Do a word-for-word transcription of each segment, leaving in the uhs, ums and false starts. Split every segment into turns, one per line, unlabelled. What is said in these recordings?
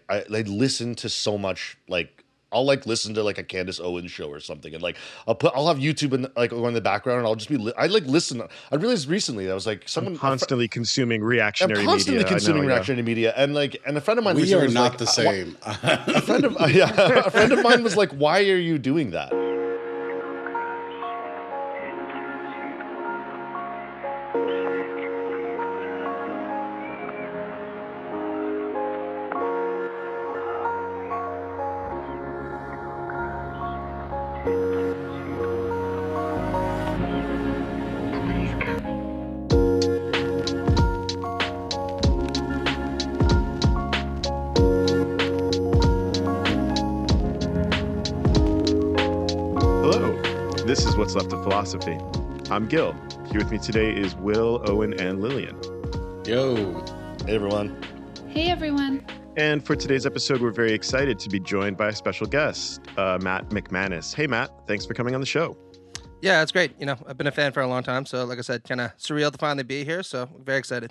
I like listen to so much like I'll like listen to like a Candace Owens show or something, and like I'll put I'll have YouTube in like on in the background, and I'll just be li- I like listen. I realized recently I was like
I'm
someone a fr-
constantly consuming
I'm
reactionary
constantly
media. I know,
consuming
yeah.
reactionary media, and like and a friend of mine
We
recently
are
was
not
like
the
uh, wha-
same.
a friend of yeah a friend of mine was like, why are you doing that?
Hello, this is What's Left of Philosophy. I'm Gil. Here with me today is Will, Owen, and Lillian.
Yo.
Hey everyone.
Hey everyone.
And for today's episode, we're very excited to be joined by a special guest, uh, Matt McManus. Hey, Matt, thanks for coming on the show.
Yeah, it's great. You know, I've been a fan for a long time, so like I said, kind of surreal to finally be here. So very excited.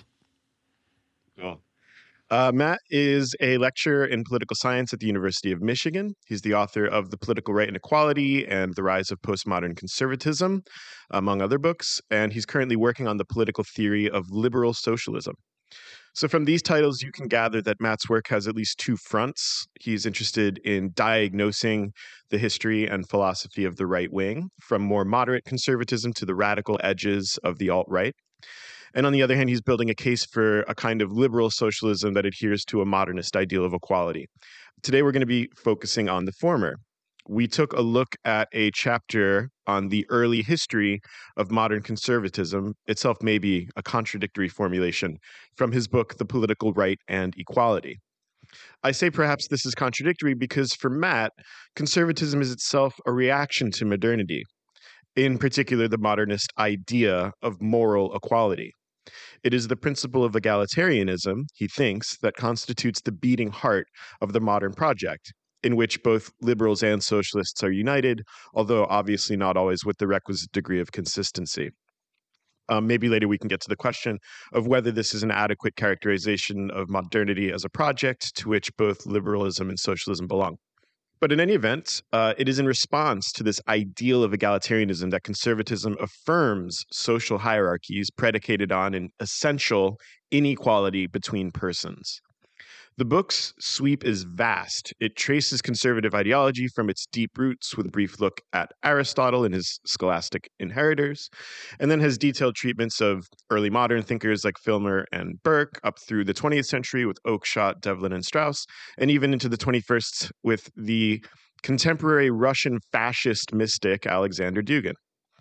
Cool. Uh, Matt is a lecturer in political science at the University of Michigan. He's the author of The Political Right and Equality and The Rise of Postmodern Conservatism, among other books. And he's currently working on the political theory of liberal socialism. So from these titles, you can gather that Matt's work has at least two fronts. He's interested in diagnosing the history and philosophy of the right wing, from more moderate conservatism to the radical edges of the alt-right. And on the other hand, he's building a case for a kind of liberal socialism that adheres to a modernist ideal of equality. Today, we're going to be focusing on the former. We took a look at a chapter on the early history of modern conservatism, itself maybe a contradictory formulation, from his book, The Political Right and Equality. I say perhaps this is contradictory because for Matt, conservatism is itself a reaction to modernity, in particular the modernist idea of moral equality. It is the principle of egalitarianism, he thinks, that constitutes the beating heart of the modern project, in which both liberals and socialists are united, although obviously not always with the requisite degree of consistency. Um, maybe later we can get to the question of whether this is an adequate characterization of modernity as a project to which both liberalism and socialism belong. But in any event, uh, it is in response to this ideal of egalitarianism that conservatism affirms social hierarchies predicated on an essential inequality between persons. The book's sweep is vast. It traces conservative ideology from its deep roots with a brief look at Aristotle and his scholastic inheritors, and then has detailed treatments of early modern thinkers like Filmer and Burke up through the twentieth century with Oakeshott, Devlin, and Strauss, and even into the twenty-first with the contemporary Russian fascist mystic Alexander Dugin.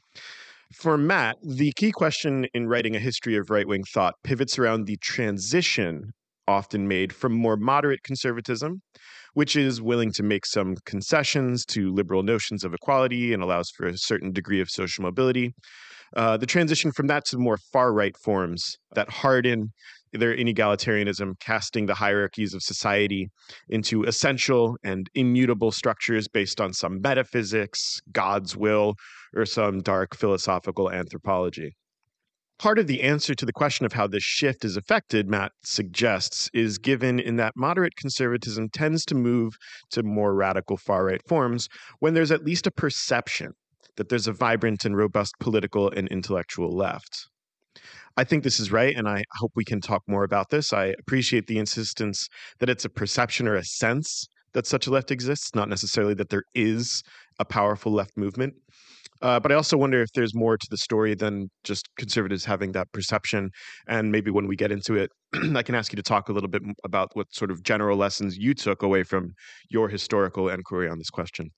For Matt, the key question in writing a history of right-wing thought pivots around the transition often made from more moderate conservatism, which is willing to make some concessions to liberal notions of equality and allows for a certain degree of social mobility. Uh, the transition from that to more far-right forms that harden their inegalitarianism, casting the hierarchies of society into essential and immutable structures based on some metaphysics, God's will, or some dark philosophical anthropology. Part of the answer to the question of how this shift is affected, Matt suggests, is given in that moderate conservatism tends to move to more radical far-right forms when there's at least a perception that there's a vibrant and robust political and intellectual left. I think this is right, and I hope we can talk more about this. I appreciate the insistence that it's a perception or a sense that such a left exists, not necessarily that there is a powerful left movement. Uh, but I also wonder if there's more to the story than just conservatives having that perception. And maybe when we get into it, I can ask you to talk a little bit about what sort of general lessons you took away from your historical inquiry on this question.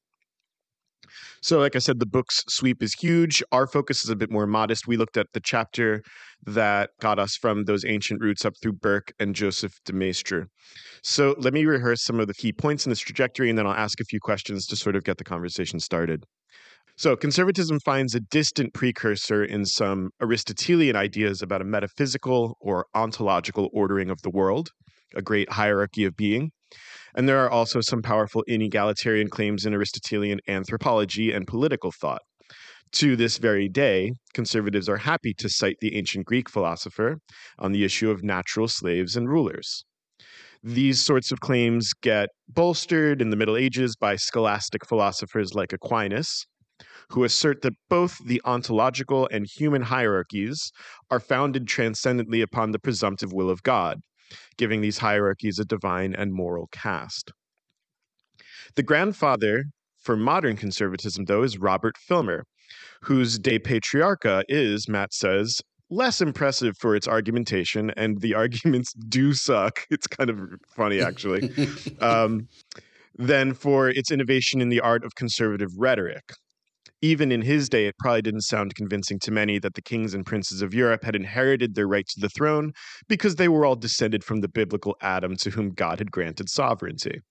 So like I said, the book's sweep is huge. Our focus is a bit more modest. We looked at the chapter that got us from those ancient roots up through Burke and Joseph de Maistre. So let me rehearse some of the key points in this trajectory, and then I'll ask a few questions to sort of get the conversation started. So conservatism finds a distant precursor in some Aristotelian ideas about a metaphysical or ontological ordering of the world, a great hierarchy of being. And there are also some powerful inegalitarian claims in Aristotelian anthropology and political thought. To this very day, conservatives are happy to cite the ancient Greek philosopher on the issue of natural slaves and rulers. These sorts of claims get bolstered in the Middle Ages by scholastic philosophers like Aquinas, who assert that both the ontological and human hierarchies are founded transcendently upon the presumptive will of God, giving these hierarchies a divine and moral cast. The grandfather for modern conservatism, though, is Robert Filmer, whose De Patriarcha is, Matt says, less impressive for its argumentation, and the arguments do suck. It's kind of funny, actually, um, than for its innovation in the art of conservative rhetoric. Even in his day, it probably didn't sound convincing to many that the kings and princes of Europe had inherited their right to the throne because they were all descended from the biblical Adam to whom God had granted sovereignty.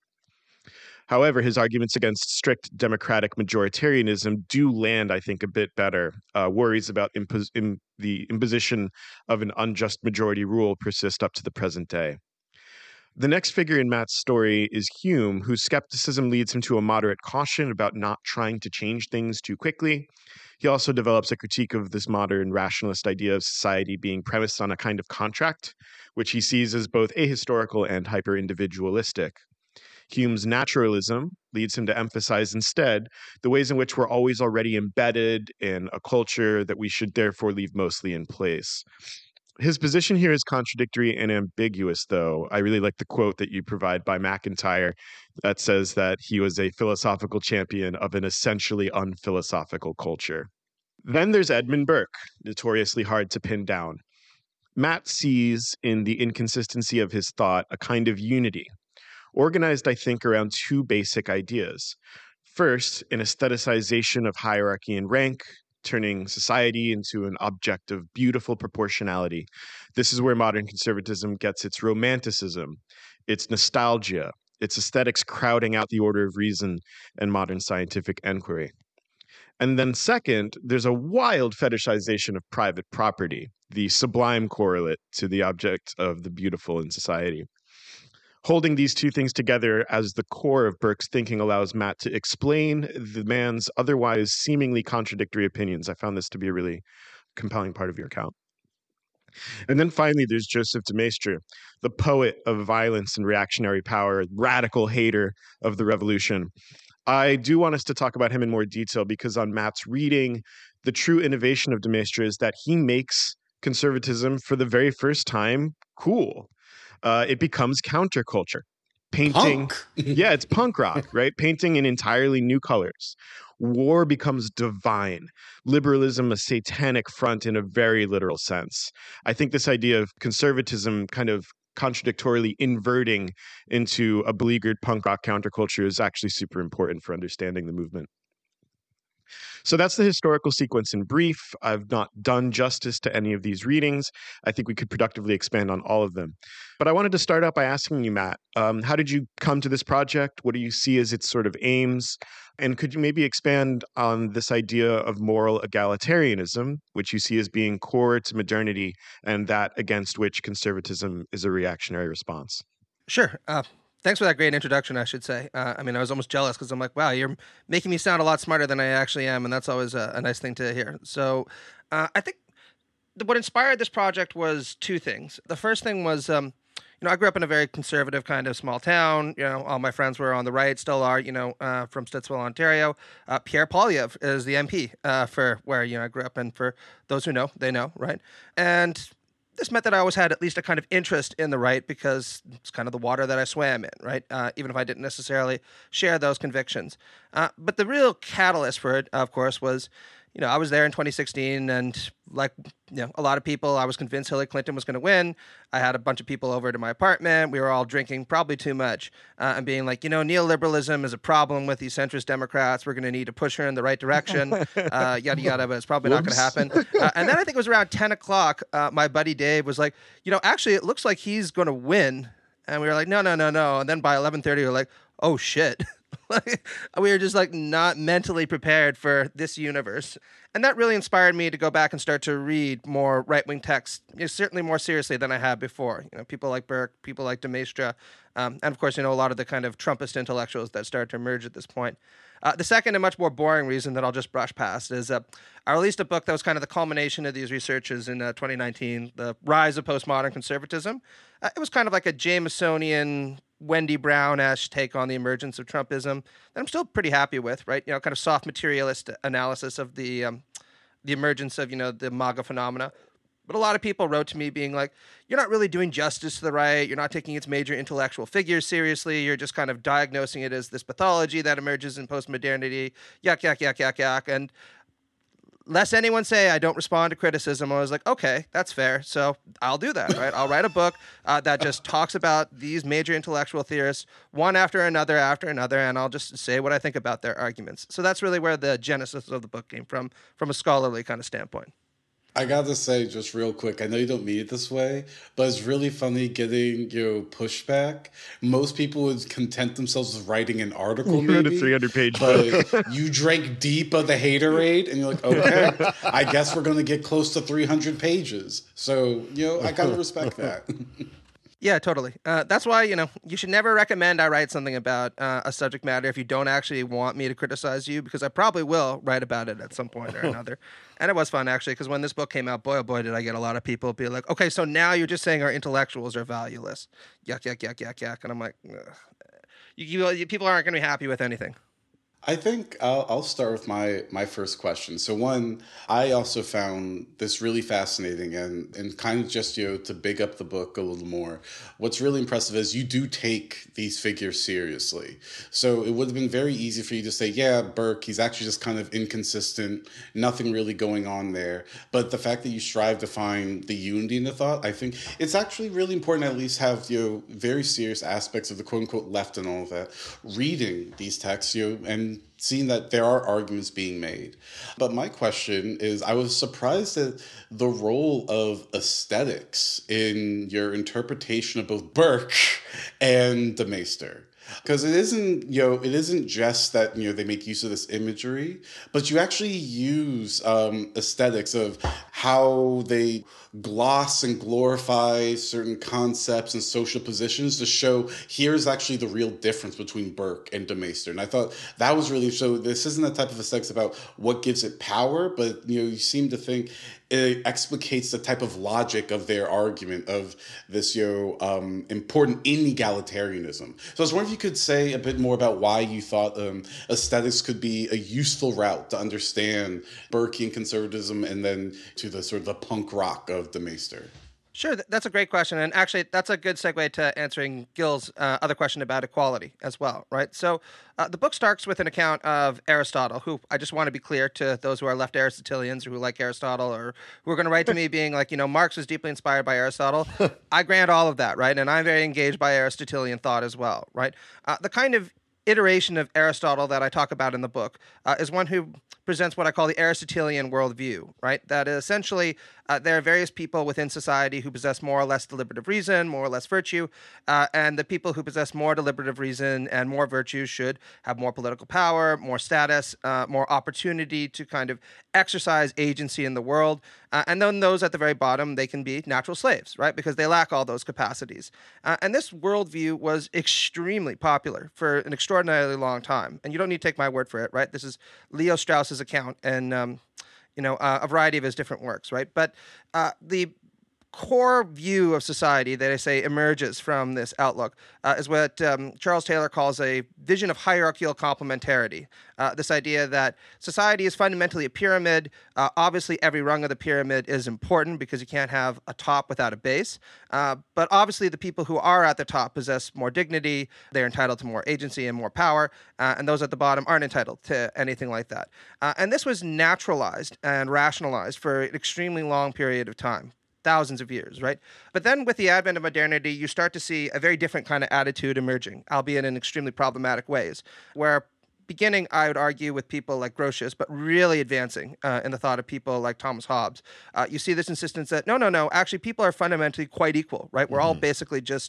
However, his arguments against strict democratic majoritarianism do land, I think, a bit better. Uh, worries about impos- in the imposition of an unjust majority rule persist up to the present day. The next figure in Matt's story is Hume, whose skepticism leads him to a moderate caution about not trying to change things too quickly. He also develops a critique of this modern rationalist idea of society being premised on a kind of contract, which he sees as both ahistorical and hyper-individualistic. Hume's naturalism leads him to emphasize instead the ways in which we're always already embedded in a culture that we should therefore leave mostly in place. His position here is contradictory and ambiguous, though. I really like the quote that you provide by MacIntyre that says that he was a philosophical champion of an essentially unphilosophical culture. Then there's Edmund Burke, notoriously hard to pin down. Matt sees in the inconsistency of his thought a kind of unity, organized, I think, around two basic ideas. First, an aestheticization of hierarchy and rank, turning society into an object of beautiful proportionality. This is where modern conservatism gets its romanticism, its nostalgia, its aesthetics crowding out the order of reason and modern scientific enquiry. And then second, there's a wild fetishization of private property, the sublime correlate to the object of the beautiful in society. Holding these two things together as the core of Burke's thinking allows Matt to explain the man's otherwise seemingly contradictory opinions. I found this to be a really compelling part of your account. And then finally, there's Joseph de Maistre, the poet of violence and reactionary power, radical hater of the revolution. I do want us to talk about him in more detail because on Matt's reading, the true innovation of de Maistre is that he makes conservatism for the very first time cool. Uh, it becomes counterculture. Painting, yeah, it's punk rock, right? Painting in entirely new colors. War becomes divine. Liberalism, a satanic front in a very literal sense. I think this idea of conservatism kind of contradictorily inverting into a beleaguered punk rock counterculture is actually super important for understanding the movement. So that's the historical sequence in brief. I've not done justice to any of these readings. I think we could productively expand on all of them. But I wanted to start out by asking you, Matt, um, how did you come to this project? What do you see as its sort of aims? And could you maybe expand on this idea of moral egalitarianism, which you see as being core to modernity and that against which conservatism is a reactionary response?
Sure. Uh, thanks for that great introduction, I should say. Uh, I mean, I was almost jealous because I'm like, wow, you're making me sound a lot smarter than I actually am, and that's always a, a nice thing to hear. So uh, I think what inspired this project was two things. The first thing was, um, you know, I grew up in a very conservative kind of small town. You know, all my friends were on the right, still are, you know, uh, from Stittsville, Ontario. Uh, Pierre Poilievre is the M P uh, for where, you know, I grew up, and for those who know, they know, right? And this meant that I always had at least a kind of interest in the right because it's kind of the water that I swam in, right? Uh, even if I didn't necessarily share those convictions. Uh, but the real catalyst for it, of course, was, you know, I was there in twenty sixteen, and like, you know, a lot of people, I was convinced Hillary Clinton was going to win. I had a bunch of people over to my apartment. We were all drinking probably too much uh, and being like, you know, neoliberalism is a problem with these centrist Democrats. We're going to need to push her in the right direction, uh, yada, yada, but it's probably not going to happen. Uh, and then I think it was around ten o'clock, uh, my buddy Dave was like, you know, actually, it looks like he's going to win. And we were like, no, no, no, no. And then by eleven thirty, we were like, oh, shit. Like, we are just like not mentally prepared for this universe. And that really inspired me to go back and start to read more right-wing texts, you know, certainly more seriously than I had before. You know, people like Burke, people like de Maistre, um, and of course, you know, a lot of the kind of Trumpist intellectuals that started to emerge at this point. Uh, the second and much more boring reason that I'll just brush past is uh, I released a book that was kind of the culmination of these researches in uh, twenty nineteen, The Rise of Postmodern Conservatism. Uh, it was kind of like a Jamesonian, Wendy Brown-esque take on the emergence of Trumpism that I'm still pretty happy with, right? You know, kind of soft materialist analysis of the um, the emergence of, you know, the MAGA phenomena. But a lot of people wrote to me being like, you're not really doing justice to the right. You're not taking its major intellectual figures seriously. You're just kind of diagnosing it as this pathology that emerges in postmodernity. Yuck, yuck, yuck, yuck, yuck. And lest anyone say I don't respond to criticism, I was like, okay, that's fair. So I'll do that, right? I'll write a book uh, that just talks about these major intellectual theorists, one after another after another, and I'll just say what I think about their arguments. So that's really where the genesis of the book came from, from a scholarly kind of standpoint.
I gotta say, just real quick, I know you don't mean it this way, but it's really funny getting, you know, pushback. Most people would content themselves with writing an article,
You read a
maybe,
three hundred page
but
book.
you drank deep of the haterade, and you're like, okay, I guess we're gonna get close to three hundred pages. So, you know, I gotta respect that.
Yeah, totally. Uh, that's why, you know, you should never recommend I write something about uh, a subject matter if you don't actually want me to criticize you, because I probably will write about it at some point or another. And it was fun, actually, because when this book came out, boy, oh boy, did I get a lot of people be like, okay, so now you're just saying our intellectuals are valueless. Yuck, yuck, yuck, yuck, yuck. And I'm like, ugh. You, you, people aren't going to be happy with anything.
I think I'll, I'll start with my, my first question. So one, I also found this really fascinating, and, and kind of just, you know, to big up the book a little more. What's really impressive is you do take these figures seriously. So it would have been very easy for you to say, yeah, Burke, he's actually just kind of inconsistent, nothing really going on there. But the fact that you strive to find the unity in the thought, I think it's actually really important to at least have, you know, very serious aspects of the quote unquote left and all of that, reading these texts, you know, and seeing that there are arguments being made. But my question is, I was surprised at the role of aesthetics in your interpretation of both Burke and de Maistre. Because it isn't, you know, it isn't just that, you know, they make use of this imagery, but you actually use um, aesthetics of how they gloss and glorify certain concepts and social positions to show here's actually the real difference between Burke and de Maistre. And I thought that was really, so this isn't the type of aesthetics about what gives it power, but, you know, you seem to think it explicates the type of logic of their argument of this, you know, um, important inegalitarianism. So I was wondering if you could say a bit more about why you thought um, aesthetics could be a useful route to understand Burkean conservatism and then to the sort of the punk rock of de Maistre.
Sure, that's a great question. And actually, that's a good segue to answering Gil's uh, other question about equality as well, right? So uh, the book starts with an account of Aristotle, who I just want to be clear to those who are left Aristotelians or who like Aristotle or who are going to write to me being like, you know, Marx was deeply inspired by Aristotle. I grant all of that, right? And I'm very engaged by Aristotelian thought as well, right? Uh, the kind of iteration of Aristotle that I talk about in the book uh, is one who presents what I call the Aristotelian worldview, right? That essentially uh, there are various people within society who possess more or less deliberative reason, more or less virtue, uh, and the people who possess more deliberative reason and more virtue should have more political power, more status, uh, more opportunity to kind of exercise agency in the world. Uh, and then those at the very bottom, they can be natural slaves, right? Because they lack all those capacities. Uh, and this worldview was extremely popular for an extraordinarily long time. And you don't need to take my word for it, right? This is Leo Strauss's account and, um, you know, uh, a variety of his different works, right? But uh, the core view of society that I say emerges from this outlook uh, is what um, Charles Taylor calls a vision of hierarchical complementarity. Uh, this idea that society is fundamentally a pyramid. Uh, obviously, every rung of the pyramid is important because you can't have a top without a base. Uh, but obviously, the people who are at the top possess more dignity. They're entitled to more agency and more power. Uh, and those at the bottom aren't entitled to anything like that. Uh, and this was naturalized and rationalized for an extremely long period of time. Thousands of years, right? But then with the advent of modernity, you start to see a very different kind of attitude emerging, albeit in extremely problematic ways, where beginning, I would argue, with people like Grotius, but really advancing uh, in the thought of people like Thomas Hobbes. Uh, you see this insistence that, no, no, no, actually people are fundamentally quite equal, right? We're mm-hmm. all basically just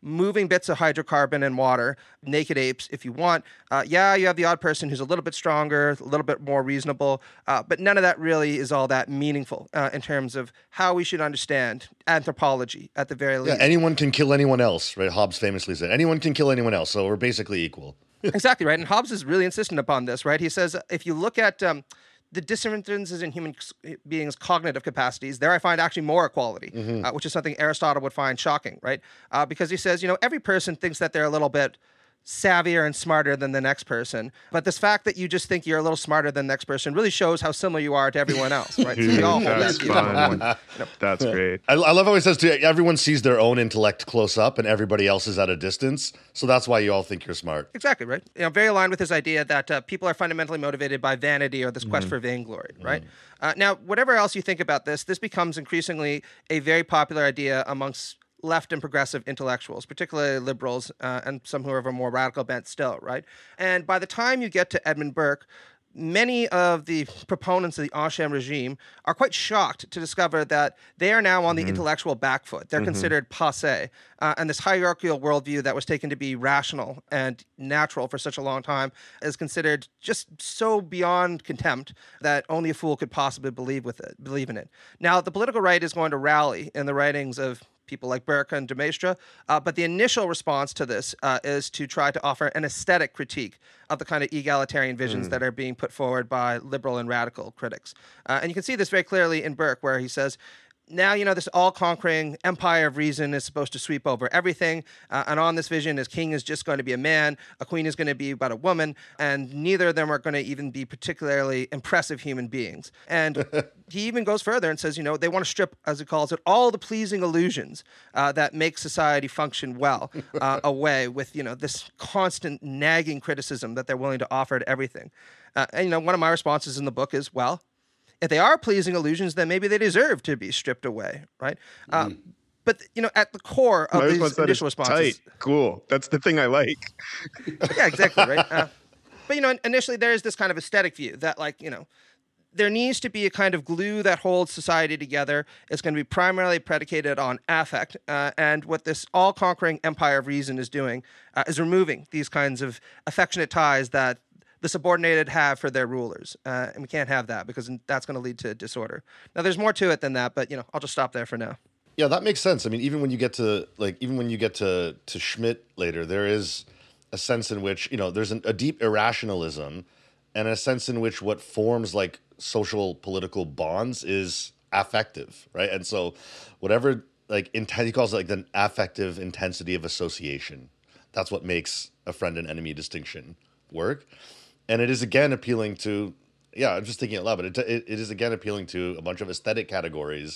moving bits of hydrocarbon and water, naked apes if you want. Uh, yeah, you have the odd person who's a little bit stronger, a little bit more reasonable, uh, but none of that really is all that meaningful uh, in terms of how we should understand anthropology at the very least.
Yeah, anyone can kill anyone else, right? Hobbes famously said, anyone can kill anyone else, so we're basically equal.
Exactly, right? And Hobbes is really insistent upon this, right? He says, if you look at um, the differences in human beings' cognitive capacities, there I find actually more equality, mm-hmm. uh, which is something Aristotle would find shocking, right? Uh, because he says, you know, every person thinks that they're a little bit savvier and smarter than the next person. But this fact that you just think you're a little smarter than the next person really shows how similar you are to everyone else, right? So we all hold
That's
that view.
fun.
You know.
That's great.
I, I love how he says, too, everyone sees their own intellect close up and everybody else is at a distance. So that's why you all think you're smart.
Exactly, right? You know, very aligned with his idea that uh, people are fundamentally motivated by vanity or this quest mm-hmm. for vainglory, right? Mm-hmm. Uh, now, whatever else you think about this, this becomes increasingly a very popular idea amongst left and progressive intellectuals, particularly liberals uh, and some who are of a more radical bent still, right? And by the time you get to Edmund Burke, many of the proponents of the Ancien regime are quite shocked to discover that they are now on the mm-hmm. intellectual back foot. They're mm-hmm. considered passé. Uh, and this hierarchical worldview that was taken to be rational and natural for such a long time is considered just so beyond contempt that only a fool could possibly believe with it, believe in it. Now, the political right is going to rally in the writings of people like Burke and de Maistre, uh, but the initial response to this uh, is to try to offer an aesthetic critique of the kind of egalitarian visions mm. that are being put forward by liberal and radical critics. Uh, and you can see this very clearly in Burke, where he says, now, you know, this all-conquering empire of reason is supposed to sweep over everything, uh, and on this vision, his king is just going to be a man, a queen is going to be but a woman, and neither of them are going to even be particularly impressive human beings. And he even goes further and says, you know, they want to strip, as he calls it, all the pleasing illusions uh, that make society function well uh, away with, you know, this constant nagging criticism that they're willing to offer to everything. Uh, and, you know, one of my responses in the book is, well, if they are pleasing illusions, then maybe they deserve to be stripped away, right? Mm. Um, but, you know, at the core of
My
these
response
initial responses...
Tight. Cool. That's the thing I like.
Yeah, exactly, right? Uh, but, you know, initially there is this kind of aesthetic view that, like, you know, there needs to be a kind of glue that holds society together. It's going to be primarily predicated on affect. Uh, and what this all-conquering empire of reason is doing uh, is removing these kinds of affectionate ties that the subordinated have for their rulers. Uh, and we can't have that because that's going to lead to disorder. Now, there's more to it than that, but, you know, I'll just stop there for now.
Yeah, that makes sense. I mean, even when you get to, like, even when you get to, to Schmitt later, there is a sense in which, you know, there's an, a deep irrationalism and a sense in which what forms, like, social political bonds is affective, right? And so whatever, like, intent, he calls it, like, the affective intensity of association. That's what makes a friend and enemy distinction work. And it is, again, appealing to, yeah, I'm just thinking out loud, but it, it, it is, again, appealing to a bunch of aesthetic categories.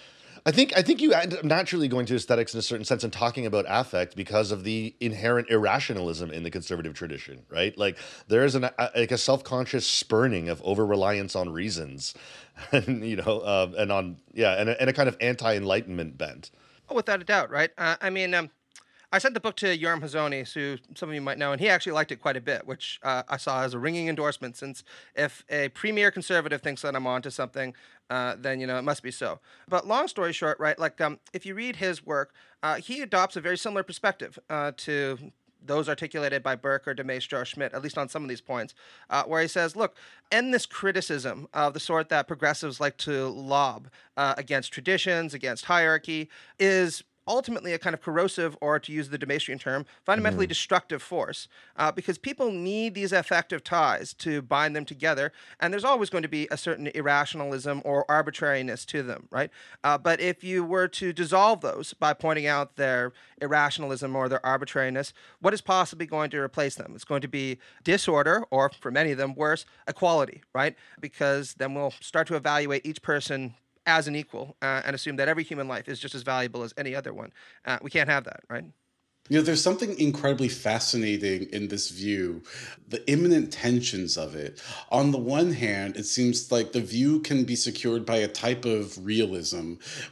I think I think you end up naturally going to aesthetics in a certain sense and talking about affect because of the inherent irrationalism in the conservative tradition, right? Like, there is an, a, like a self-conscious spurning of over-reliance on reasons, and, you know, uh, and on, yeah, and a, and a kind of anti-enlightenment bent.
Oh, without a doubt, right? Uh, I mean, um, I sent the book to Yoram Hazonis, who some of you might know, and he actually liked it quite a bit, which uh, I saw as a ringing endorsement, since if a premier conservative thinks that I'm onto something, uh, then, you know, it must be so. But long story short, right, like, um, if you read his work, uh, he adopts a very similar perspective uh, to those articulated by Burke or de Maistre or Schmitt, at least on some of these points, uh, where he says, look, end this criticism of the sort that progressives like to lob uh, against traditions, against hierarchy, is ultimately a kind of corrosive, or to use the de Maistrian term, fundamentally mm-hmm. destructive force, uh, because people need these affective ties to bind them together, and there's always going to be a certain irrationalism or arbitrariness to them, right? Uh, but if you were to dissolve those by pointing out their irrationalism or their arbitrariness, what is possibly going to replace them? It's going to be disorder, or for many of them, worse, equality, right? Because then we'll start to evaluate each person as an equal uh, and assume that every human life is just as valuable as any other one. Uh, we can't have that, right?
You know, there's something incredibly fascinating in this view, the imminent tensions of it. On the one hand, it seems like the view can be secured by a type of realism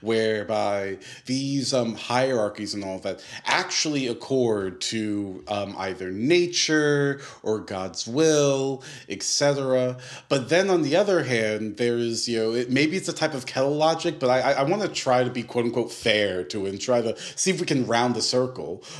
whereby these um, hierarchies and all of that actually accord to um, either nature or God's will, et cetera. But then on the other hand, there is, you know, it, maybe it's a type of kettle logic, but I, I want to try to be quote unquote fair to it and try to see if we can round the circle.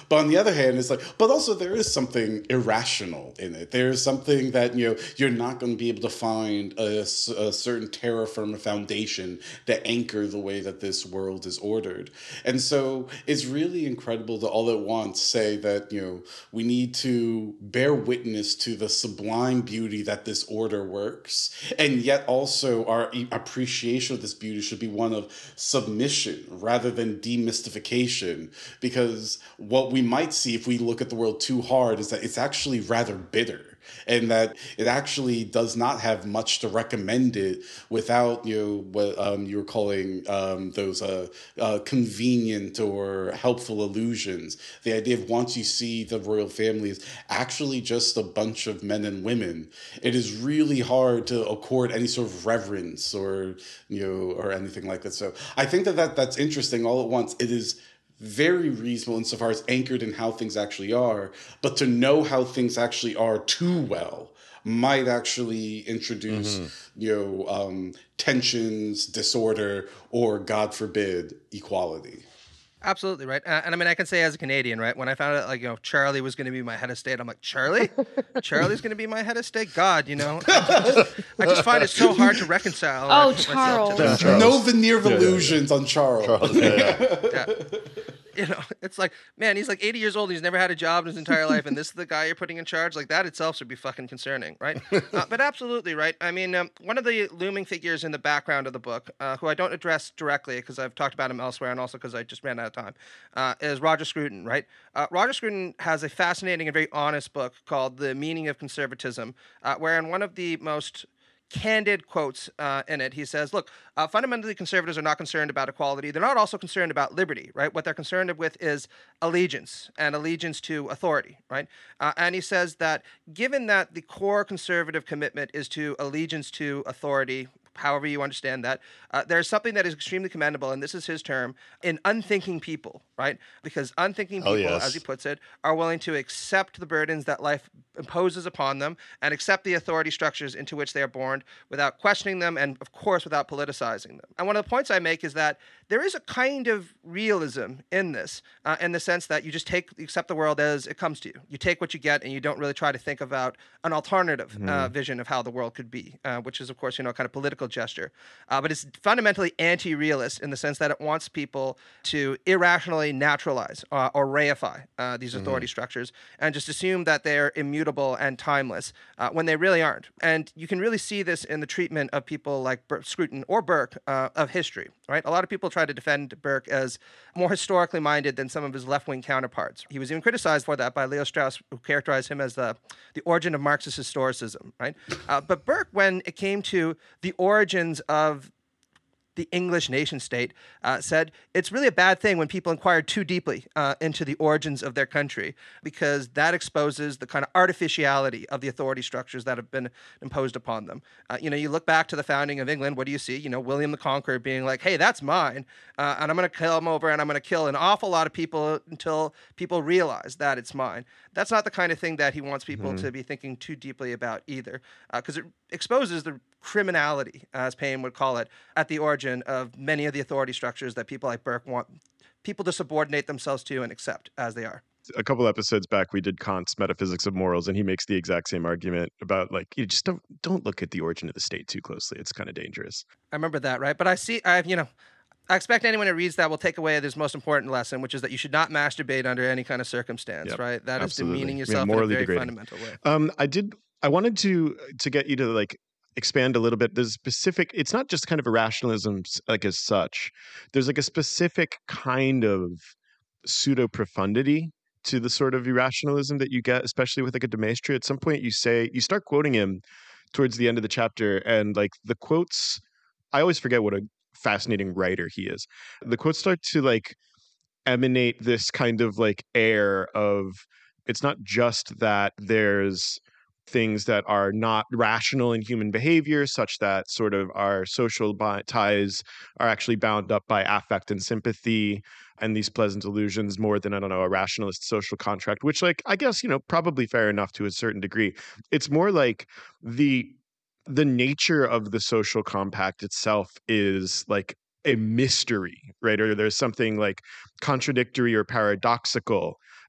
But on the other hand, it's like, but also there is something irrational in it. There is something that, you know, you're not going to be able to find a, a certain terra firma foundation that anchor the way that this world is ordered. And so it's really incredible to all at once say that, you know, we need to bear witness to the sublime beauty that this order works. And yet also our appreciation of this beauty should be one of submission rather than demystification. Because what we might see if we look at the world too hard is that it's actually rather bitter. And that it actually does not have much to recommend it without, you know, what um, you were calling um, those uh, uh, convenient or helpful illusions. The idea of once you see the royal family is actually just a bunch of men and women, it is really hard to accord any sort of reverence or, you know, or anything like that. So I think that, that that's interesting all at once. It is very reasonable insofar as anchored in how things actually are, but to know how things actually are too well might actually introduce, mm-hmm. you know, um, tensions, disorder, or God forbid, equality.
Absolutely, right. Uh, and I mean, I can say as a Canadian, right, when I found out, like, you know, Charlie was going to be my head of state, I'm like, Charlie? Charlie's going to be my head of state? God, you know, I just, I just find it so hard to reconcile.
Oh, Charles.
To Charles. No veneer of yeah, illusions yeah, yeah. on Charles. Charles yeah, yeah.
yeah. You know, it's like, man, he's like eighty years old. He's never had a job in his entire life. And this is the guy you're putting in charge. Like, that itself should be fucking concerning, right? uh, but absolutely, right? I mean, um, one of the looming figures in the background of the book, uh, who I don't address directly because I've talked about him elsewhere and also because I just ran out of time, uh, is Roger Scruton, right? Uh, Roger Scruton has a fascinating and very honest book called The Meaning of Conservatism, uh, wherein one of the most candid quotes uh, in it. He says, look, uh, fundamentally conservatives are not concerned about equality. They're not also concerned about liberty, right? What they're concerned with is allegiance and allegiance to authority, right? Uh, and he says that given that the core conservative commitment is to allegiance to authority, however you understand that, uh, there's something that is extremely commendable, and this is his term, in unthinking people, right? Because unthinking people, oh, yes. as he puts it, are willing to accept the burdens that life imposes upon them and accept the authority structures into which they are born without questioning them and, of course, without politicizing them. And one of the points I make is that there is a kind of realism in this, uh, in the sense that you just take, you accept the world as it comes to you. You take what you get, and you don't really try to think about an alternative mm. uh, vision of how the world could be, uh, which is, of course, you know, kind of political gesture. Uh, but it's fundamentally anti-realist in the sense that it wants people to irrationally naturalize uh, or reify uh, these authority mm. structures and just assume that they're immutable and timeless uh, when they really aren't. And you can really see this in the treatment of people like Bur- Scruton or Burke uh, of history, right? A lot of people try to defend Burke as more historically minded than some of his left-wing counterparts. He was even criticized for that by Leo Strauss, who characterized him as the, the origin of Marxist historicism, right? Uh, but Burke, when it came to the origins of the English nation state, uh, said it's really a bad thing when people inquire too deeply uh, into the origins of their country, because that exposes the kind of artificiality of the authority structures that have been imposed upon them. Uh, you know, you look back to the founding of England, what do you see? You know, William the Conqueror being like, hey, that's mine, uh, and I'm going to come over and I'm going to kill an awful lot of people until people realize that it's mine. That's not the kind of thing that he wants people mm-hmm. to be thinking too deeply about either, because uh, it exposes the criminality, as Paine would call it, at the origin of many of the authority structures that people like Burke want people to subordinate themselves to and accept as they are.
A couple episodes back, we did Kant's Metaphysics of Morals, and he makes the exact same argument about, like, you just don't don't look at the origin of the state too closely. It's kind of dangerous.
I remember that, right? But I see, I've, you know, I expect anyone who reads that will take away this most important lesson, which is that you should not masturbate under any kind of circumstance, yep, right? That absolutely. Is demeaning yourself yeah, in a very degrading. fundamental way.
Um, I did. I wanted to to get you to like expand a little bit. There's specific. It's not just kind of irrationalism like as such. There's like a specific kind of pseudo profundity to the sort of irrationalism that you get, especially with like a de Maistre. At some point, you say you start quoting him towards the end of the chapter, and like the quotes, I always forget what a fascinating writer he is. The quotes start to like emanate this kind of like air of, it's not just that there's things that are not rational in human behavior, such that sort of our social ties are actually bound up by affect and sympathy and these pleasant illusions more than, I don't know, a rationalist social contract, which, like, I guess, you know, probably fair enough to a certain degree. It's more like the the nature of the social compact itself is like a mystery, right? Or there's something like contradictory or paradoxical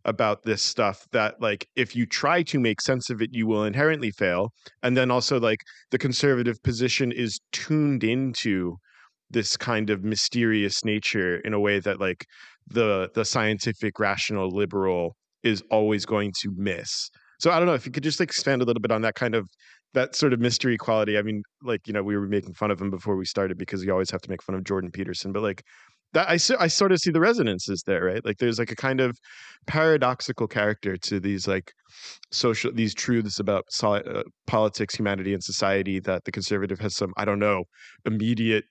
about this stuff that like if you try to make sense of it, you will inherently fail. And then also like the conservative position is tuned into this kind of mysterious nature in a way that like the the scientific rational liberal is always going to miss. So I don't know if you could just like expand a little bit on that kind of that sort of mystery quality. I mean, like, you know, we were making fun of him before we started because you always have to make fun of Jordan Peterson, but like that I, I sort of see the resonances there, right? Like there's like a kind of paradoxical character to these like social these truths about so, uh, politics, humanity, and society that the conservative has some, I don't know, immediate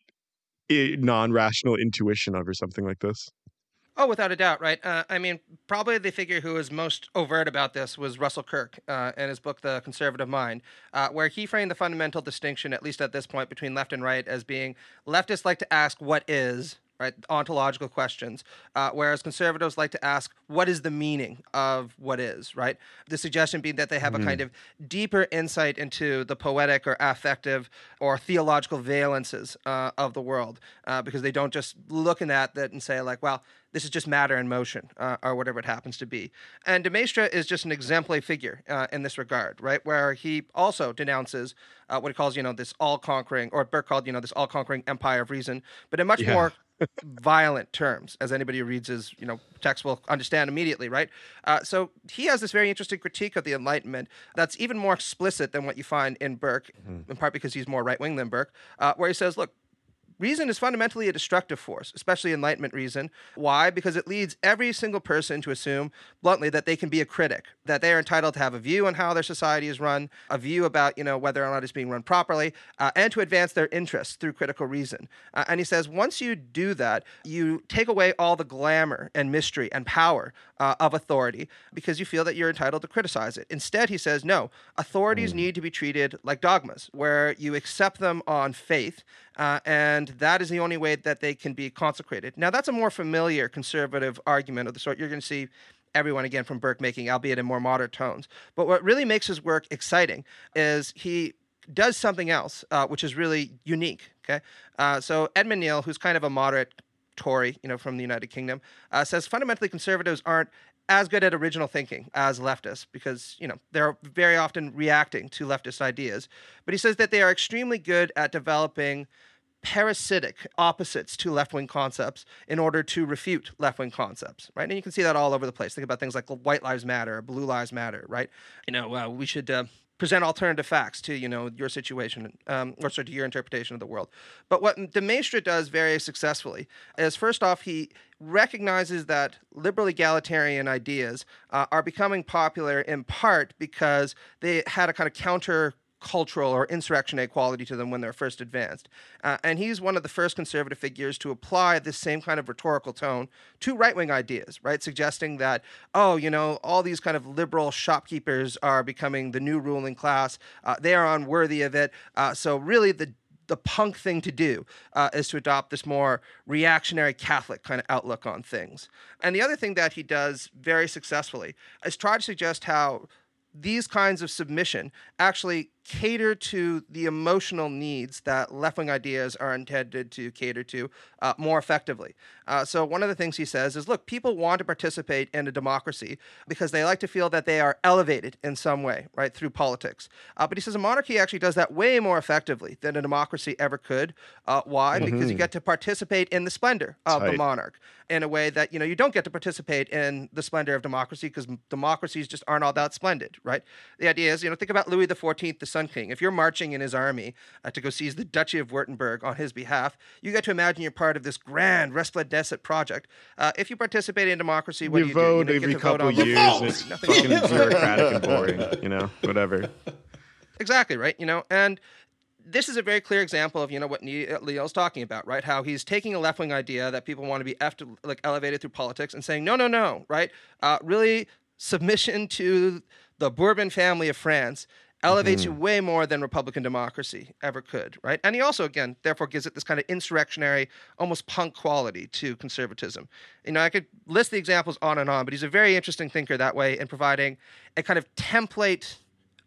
non-rational intuition of or something like this.
Oh, without a doubt, right? Uh, I mean, probably the figure who was most overt about this was Russell Kirk uh, in his book, The Conservative Mind, uh, where he framed the fundamental distinction, at least at this point, between left and right as being leftists like to ask what is, right, ontological questions, uh, whereas conservatives like to ask what is the meaning of what is, right? The suggestion being that they have mm-hmm. a kind of deeper insight into the poetic or affective or theological valences uh, of the world, uh, because they don't just look in at that and say like, well, this is just matter in motion, uh, or whatever it happens to be. And de Maistre is just an exemplary figure uh, in this regard, right? Where he also denounces uh, what he calls, you know, this all-conquering, or Burke called, you know, this all-conquering empire of reason, but in much yeah. more violent terms, as anybody who reads his, you know, text will understand immediately, right? Uh, so he has this very interesting critique of the Enlightenment that's even more explicit than what you find in Burke, mm-hmm. in part because he's more right-wing than Burke, uh, where he says, look, reason is fundamentally a destructive force, especially Enlightenment reason. Why? Because it leads every single person to assume, bluntly, that they can be a critic, that they are entitled to have a view on how their society is run, a view about, you know, whether or not it's being run properly, uh, and to advance their interests through critical reason. Uh, and he says, once you do that, you take away all the glamour and mystery and power uh, of authority because you feel that you're entitled to criticize it. Instead, he says, no, authorities mm. need to be treated like dogmas, where you accept them on faith, Uh, and that is the only way that they can be consecrated. Now, that's a more familiar conservative argument of the sort you're going to see everyone, again, from Burke making, albeit in more moderate tones. But what really makes his work exciting is he does something else, uh, which is really unique. Okay, uh, so Edmund Neale, who's kind of a moderate Tory, you know, from the United Kingdom, uh, says fundamentally conservatives aren't as good at original thinking as leftists because, you know, they're very often reacting to leftist ideas. But he says that they are extremely good at developing parasitic opposites to left-wing concepts in order to refute left-wing concepts, right? And you can see that all over the place. Think about things like white lives matter, blue lives matter, right? You know, uh, we should uh, present alternative facts to, you know, your situation, um, or sorry, to your interpretation of the world. But what de Maistre does very successfully is, first off, he recognizes that liberal egalitarian ideas uh, are becoming popular in part because they had a kind of counter cultural or insurrectionary quality to them when they're first advanced. Uh, and he's one of the first conservative figures to apply this same kind of rhetorical tone to right-wing ideas, right? Suggesting that, oh, you know, all these kind of liberal shopkeepers are becoming the new ruling class. Uh, they are unworthy of it. Uh, so really the the punk thing to do uh, is to adopt this more reactionary Catholic kind of outlook on things. And the other thing that he does very successfully is try to suggest how these kinds of submission actually cater to the emotional needs that left-wing ideas are intended to cater to uh, more effectively. Uh, so one of the things he says is, look, people want to participate in a democracy because they like to feel that they are elevated in some way, right, through politics. Uh, but he says a monarchy actually does that way more effectively than a democracy ever could. Uh, why? Mm-hmm. Because you get to participate in the splendor of Tight. the monarch in a way that, you know, you don't get to participate in the splendor of democracy because democracies just aren't all that splendid, right? The idea is, you know, think about Louis the fourteenth, the Sun King. If you're marching in his army uh, to go seize the Duchy of Württemberg on his behalf, you get to imagine you're part of this grand resplendent project. Uh, if you participate in democracy, what
you
do you
vote
do? You know,
every couple of years, and it's fucking bureaucratic and boring, you know, whatever.
Exactly, right? You know, and this is a very clear example of, you know, what Leo's talking about, right? How he's taking a left-wing idea that people want to be effed, like elevated through politics and saying, no, no, no, right? Uh, really, submission to the Bourbon family of France elevates mm-hmm. you way more than Republican democracy ever could, right? And he also, again, therefore gives it this kind of insurrectionary, almost punk quality to conservatism. You know, I could list the examples on and on, but he's a very interesting thinker that way in providing a kind of template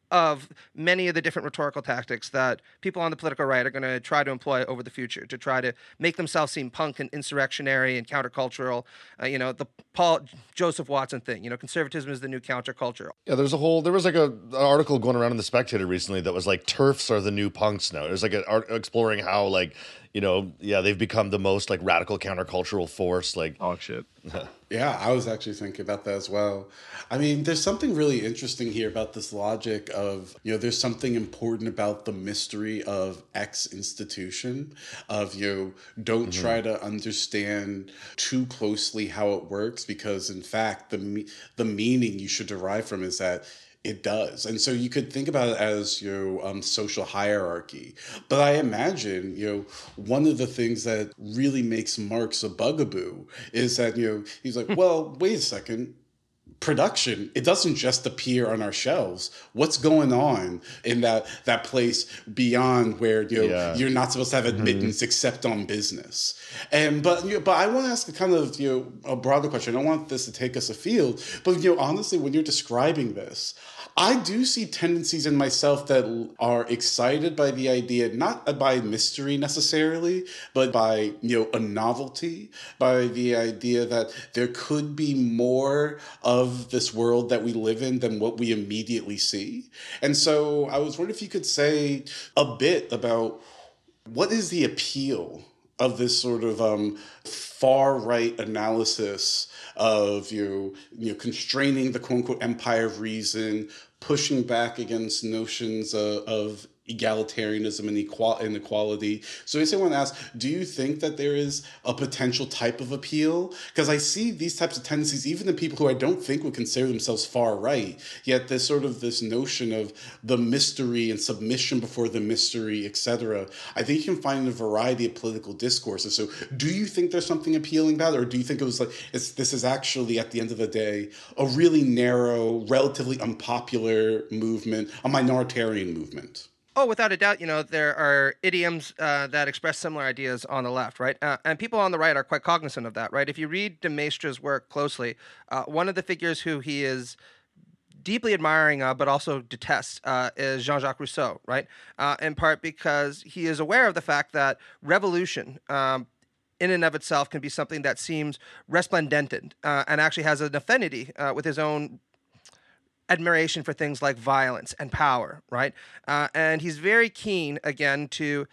of many of the different rhetorical tactics that people on the political right are going to try to employ over the future to try to make themselves seem punk and insurrectionary and countercultural. Uh, you know, the Paul Joseph Watson thing, you know, conservatism is the new counterculture.
Yeah, there's a whole, there was like a, an article going around in The Spectator recently that was like, TERFs are the new punks now. It was like an art exploring how like, you know, yeah, they've become the most like radical countercultural force. Like,
oh shit.
Yeah, I was actually thinking about that as well. I mean, there's something really interesting here about this logic of, you know, there's something important about the mystery of X institution, of, you know, don't mm-hmm. try to understand too closely how it works, because in fact, the me- the meaning you should derive from is that it does. And so you could think about it as, you know, um, social hierarchy. But I imagine, you know, one of the things that really makes Marx a bugaboo is that, you know, he's like, well, wait a second. Production, it doesn't just appear on our shelves. What's going on in that that place beyond where, you know, yeah. you're not supposed to have admittance mm-hmm. except on business? And but you know, but I want to ask a kind of, you know, a broader question. I don't want this to take us afield, but, you know, honestly, when you're describing this, I do see tendencies in myself that are excited by the idea, not by mystery necessarily, but by, you know, a novelty, by the idea that there could be more of this world that we live in than what we immediately see. And so I was wondering if you could say a bit about what is the appeal of this sort of um, far-right analysis of, you know, you know, constraining the quote-unquote empire of reason, pushing back against notions of, of egalitarianism and equal, inequality. So I just want to ask, do you think that there is a potential type of appeal? Because I see these types of tendencies even in people who I don't think would consider themselves far right, yet there's sort of this notion of the mystery and submission before the mystery, et cetera. I think you can find a variety of political discourses. So do you think there's something appealing about it, or do you think it was like, it's, this is actually, at the end of the day, a really narrow, relatively unpopular movement, a minoritarian movement?
Oh, without a doubt, you know, there are idioms uh, that express similar ideas on the left, right? Uh, and people on the right are quite cognizant of that, right? If you read de Maistre's work closely, uh, one of the figures who he is deeply admiring of, but also detests, uh, is Jean-Jacques Rousseau, right? Uh, in part because he is aware of the fact that revolution, um, in and of itself, can be something that seems resplendent uh, and actually has an affinity uh, with his own admiration for things like violence and power, right? Uh, and he's very keen, again, to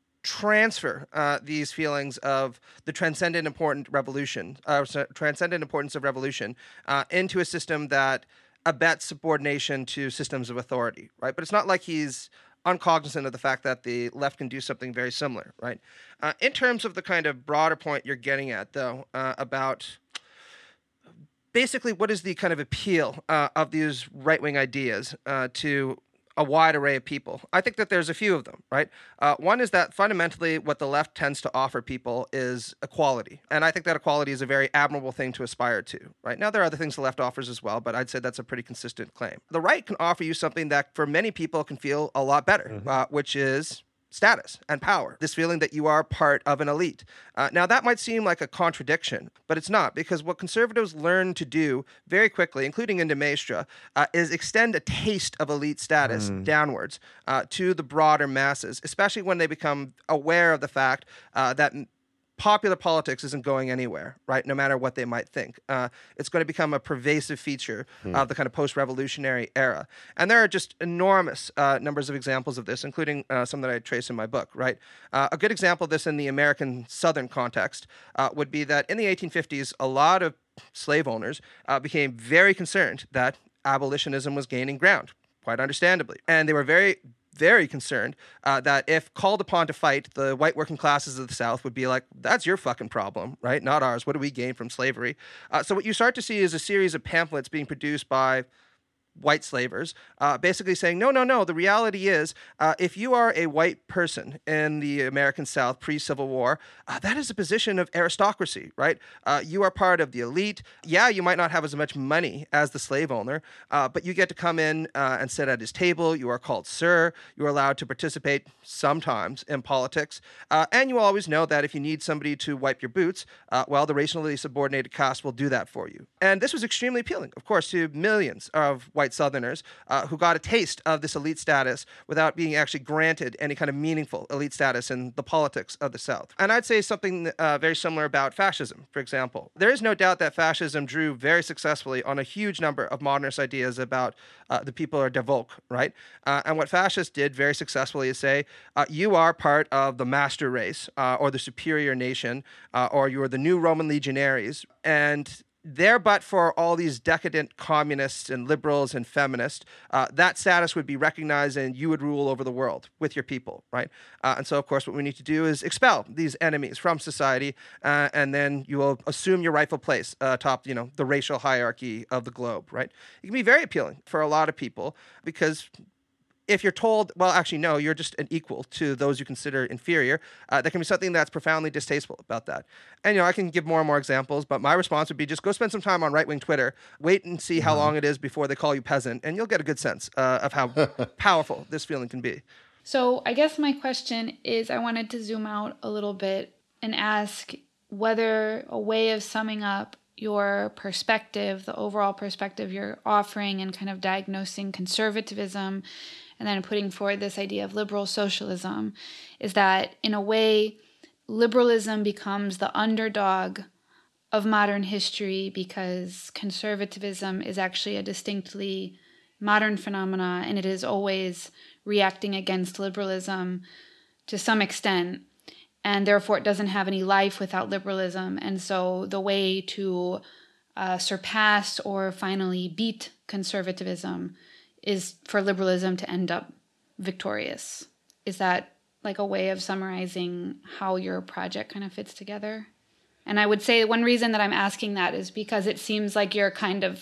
transfer uh, these feelings of the transcendent important revolution, uh, transcendent importance of revolution uh, into a system that abets subordination to systems of authority, right? But it's not like he's uncognizant of the fact that the left can do something very similar, right? Uh, in terms of the kind of broader point you're getting at, though, uh, about basically what is the kind of appeal uh, of these right-wing ideas uh, to a wide array of people? I think that there's a few of them, right? Uh, one is that fundamentally what the left tends to offer people is equality. And I think that equality is a very admirable thing to aspire to, right? Now, there are other things the left offers as well, but I'd say that's a pretty consistent claim. The right can offer you something that for many people can feel a lot better, mm-hmm. uh, which is status and power, this feeling that you are part of an elite. Uh, now, that might seem like a contradiction, but it's not, because what conservatives learn to do very quickly, including in de Maistre, uh, is extend a taste of elite status mm. downwards uh, to the broader masses, especially when they become aware of the fact uh, that popular politics isn't going anywhere, right? No matter what they might think. Uh, it's going to become a pervasive feature hmm. of the kind of post-revolutionary era. And there are just enormous uh, numbers of examples of this, including uh, some that I trace in my book, right? Uh, a good example of this in the American Southern context uh, would be that in the eighteen fifties, a lot of slave owners uh, became very concerned that abolitionism was gaining ground, quite understandably. And they were very very concerned uh, that if called upon to fight, the white working classes of the South would be like, that's your fucking problem, right? Not ours. What do we gain from slavery? Uh, so what you start to see is a series of pamphlets being produced by white slavers, uh, basically saying, no, no, no, the reality is uh, if you are a white person in the American South pre-Civil War, uh, that is a position of aristocracy, right? Uh, you are part of the elite. Yeah, you might not have as much money as the slave owner, uh, but you get to come in uh, and sit at his table. You are called sir. You are allowed to participate sometimes in politics. Uh, and you always know that if you need somebody to wipe your boots, uh, well, the racially subordinated caste will do that for you. And this was extremely appealing, of course, to millions of white white Southerners uh, who got a taste of this elite status without being actually granted any kind of meaningful elite status in the politics of the South. And I'd say something uh, very similar about fascism, for example. There is no doubt that fascism drew very successfully on a huge number of modernist ideas about uh, the people are der Volk, right? Uh, and what fascists did very successfully is say, uh, you are part of the master race uh, or the superior nation, uh, or you're the new Roman legionaries. And there, but for all these decadent communists and liberals and feminists, uh, that status would be recognized and you would rule over the world with your people, right? Uh, and so, of course, what we need to do is expel these enemies from society, uh, and then you will assume your rightful place uh, atop, you know, the racial hierarchy of the globe, right? It can be very appealing for a lot of people because if you're told, well, actually, no, you're just an equal to those you consider inferior, uh, there can be something that's profoundly distasteful about that. And, you know, I can give more and more examples, but my response would be just go spend some time on right-wing Twitter, wait and see how long it is before they call you peasant, and you'll get a good sense uh, of how powerful this feeling can be.
So I guess my question is, I wanted to zoom out a little bit and ask whether a way of summing up your perspective, the overall perspective you're offering and kind of diagnosing conservatism and then putting forward this idea of liberal socialism, is that in a way, liberalism becomes the underdog of modern history because conservatism is actually a distinctly modern phenomena and it is always reacting against liberalism to some extent. And therefore, it doesn't have any life without liberalism. And so the way to uh, surpass or finally beat conservatism is for liberalism to end up victorious. Is that like a way of summarizing how your project kind of fits together? And I would say one reason that I'm asking that is because it seems like you're kind of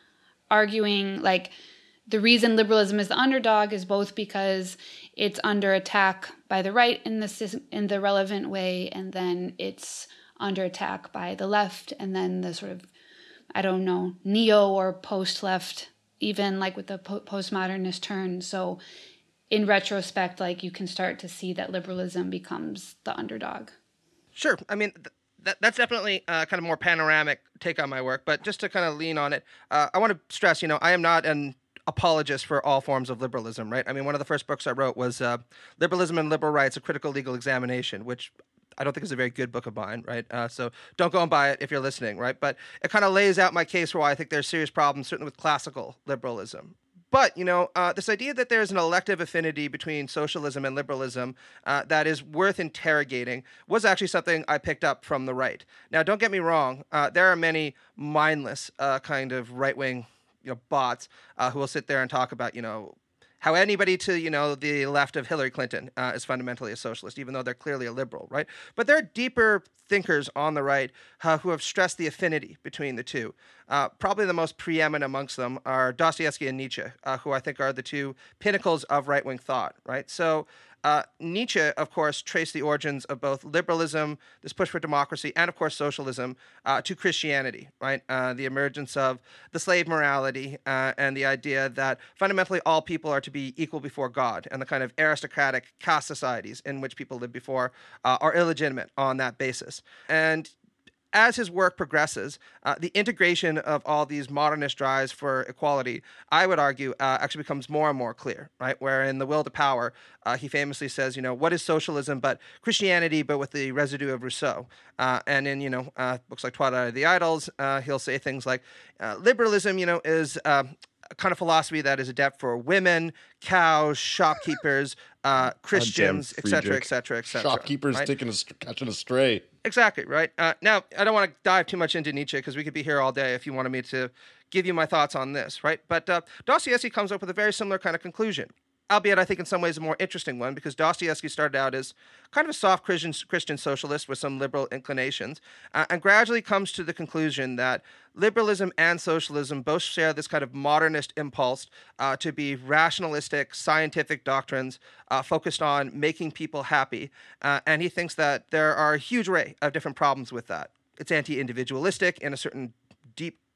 arguing like the reason liberalism is the underdog is both because it's under attack by the right in the in the relevant way, and then it's under attack by the left, and then the sort of, I don't know, neo or post-left, even like with the po- postmodernist turn. So in retrospect, like you can start to see that liberalism becomes the underdog.
Sure. I mean, th- that, that's definitely uh, kind of more panoramic take on my work. But just to kind of lean on it, uh, I want to stress, you know, I am not an apologist for all forms of liberalism, right? I mean, one of the first books I wrote was uh, Liberalism and Liberal Rights, A Critical Legal Examination, which I don't think is a very good book of mine, right? Uh, so don't go and buy it if you're listening, right? But it kind of lays out my case for why I think there's serious problems, certainly with classical liberalism. But, you know, uh, this idea that there's an elective affinity between socialism and liberalism uh, that is worth interrogating was actually something I picked up from the right. Now, don't get me wrong. Uh, there are many mindless uh, kind of right-wing you know, bots uh, who will sit there and talk about, you know, how anybody to, you know, the left of Hillary Clinton uh, is fundamentally a socialist, even though they're clearly a liberal, right? But there are deeper thinkers on the right uh, who have stressed the affinity between the two. Uh, probably the most preeminent amongst them are Dostoevsky and Nietzsche, uh, who I think are the two pinnacles of right-wing thought, right? So uh, Nietzsche, of course, traced the origins of both liberalism, this push for democracy, and, of course, socialism uh, to Christianity, right? Uh, the emergence of the slave morality uh, and the idea that fundamentally all people are to be equal before God, and the kind of aristocratic caste societies in which people lived before uh, are illegitimate on that basis. And as his work progresses, uh, the integration of all these modernist drives for equality, I would argue, uh, actually becomes more and more clear, right? Where in The Will to Power, uh, he famously says, you know, what is socialism but Christianity, but with the residue of Rousseau? Uh, and in, you know, uh, books like Twilight of the Idols, uh, he'll say things like, uh, liberalism, you know, is Uh, a kind of philosophy that is adept for women, cows, shopkeepers, uh, Christians, et cetera, et cetera, et cetera.
Shopkeepers
right?
taking a, catching a stray.
Exactly, right? Uh, now, I don't want to dive too much into Nietzsche because we could be here all day if you wanted me to give you my thoughts on this, right? But uh, Dostoevsky comes up with a very similar kind of conclusion, albeit I think in some ways a more interesting one, because Dostoevsky started out as kind of a soft Christian, Christian socialist with some liberal inclinations, uh, and gradually comes to the conclusion that liberalism and socialism both share this kind of modernist impulse uh, to be rationalistic, scientific doctrines uh, focused on making people happy, uh, and he thinks that there are a huge array of different problems with that. It's anti-individualistic in a certain deep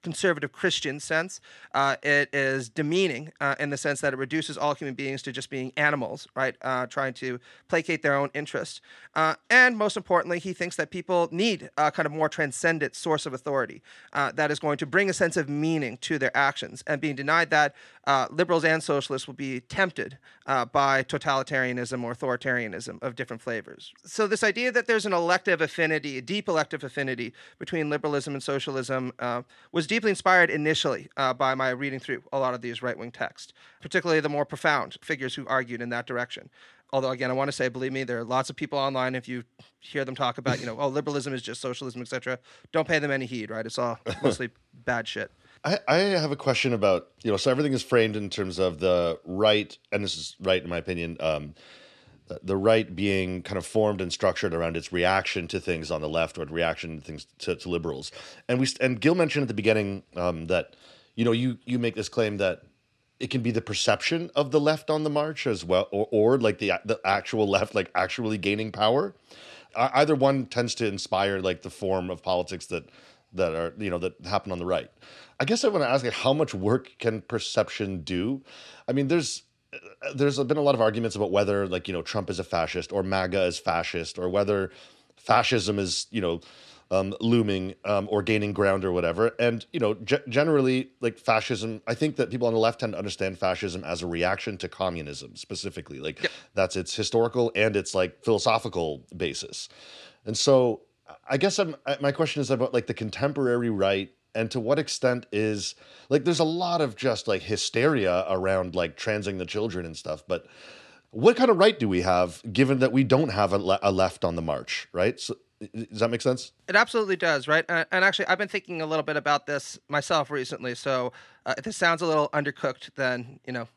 conservative Christian sense. Uh, it is demeaning uh, in the sense that it reduces all human beings to just being animals, right? Uh, trying to placate their own interests. Uh, and most importantly, he thinks that people need a kind of more transcendent source of authority uh, that is going to bring a sense of meaning to their actions. And being denied that, uh, liberals and socialists will be tempted uh, by totalitarianism or authoritarianism of different flavors. So this idea that there's an elective affinity, a deep elective affinity between liberalism and socialism uh, was deeply inspired initially uh, by my reading through a lot of these right-wing texts, particularly the more profound figures who argued in that direction. Although, again, I want to say, believe me, there are lots of people online, if you hear them talk about, you know, oh, liberalism is just socialism, et cetera, don't pay them any heed, right? It's all mostly bad shit.
I, I have a question about, you know, so everything is framed in terms of the right, and this is right in my opinion, um, the right being kind of formed and structured around its reaction to things on the left or reaction to things to, to liberals. And we and Gil mentioned at the beginning um, that, you know, you you make this claim that it can be the perception of the left on the march as well, or, or like the the actual left, like actually gaining power. Uh, either one tends to inspire like the form of politics that that are, you know, that happen on the right. I guess I want to ask, like, how much work can perception do? I mean, there's there's been a lot of arguments about whether, like, you know, Trump is a fascist or MAGA is fascist, or whether fascism is, you know, um, looming um, or gaining ground or whatever. And, you know, g- generally, like, fascism, I think that people on the left tend to understand fascism as a reaction to communism specifically. Like, yep. That's its historical and its, like, philosophical basis. And so I guess I'm, my question is about, like, the contemporary right. And to what extent is, like, there's a lot of just, like, hysteria around, like, transing the children and stuff. But what kind of right do we have, given that we don't have a, le- a left on the march, right? So, does that make sense?
It absolutely does, right? Uh, and actually, I've been thinking a little bit about this myself recently. So uh, if this sounds a little undercooked, then, you know,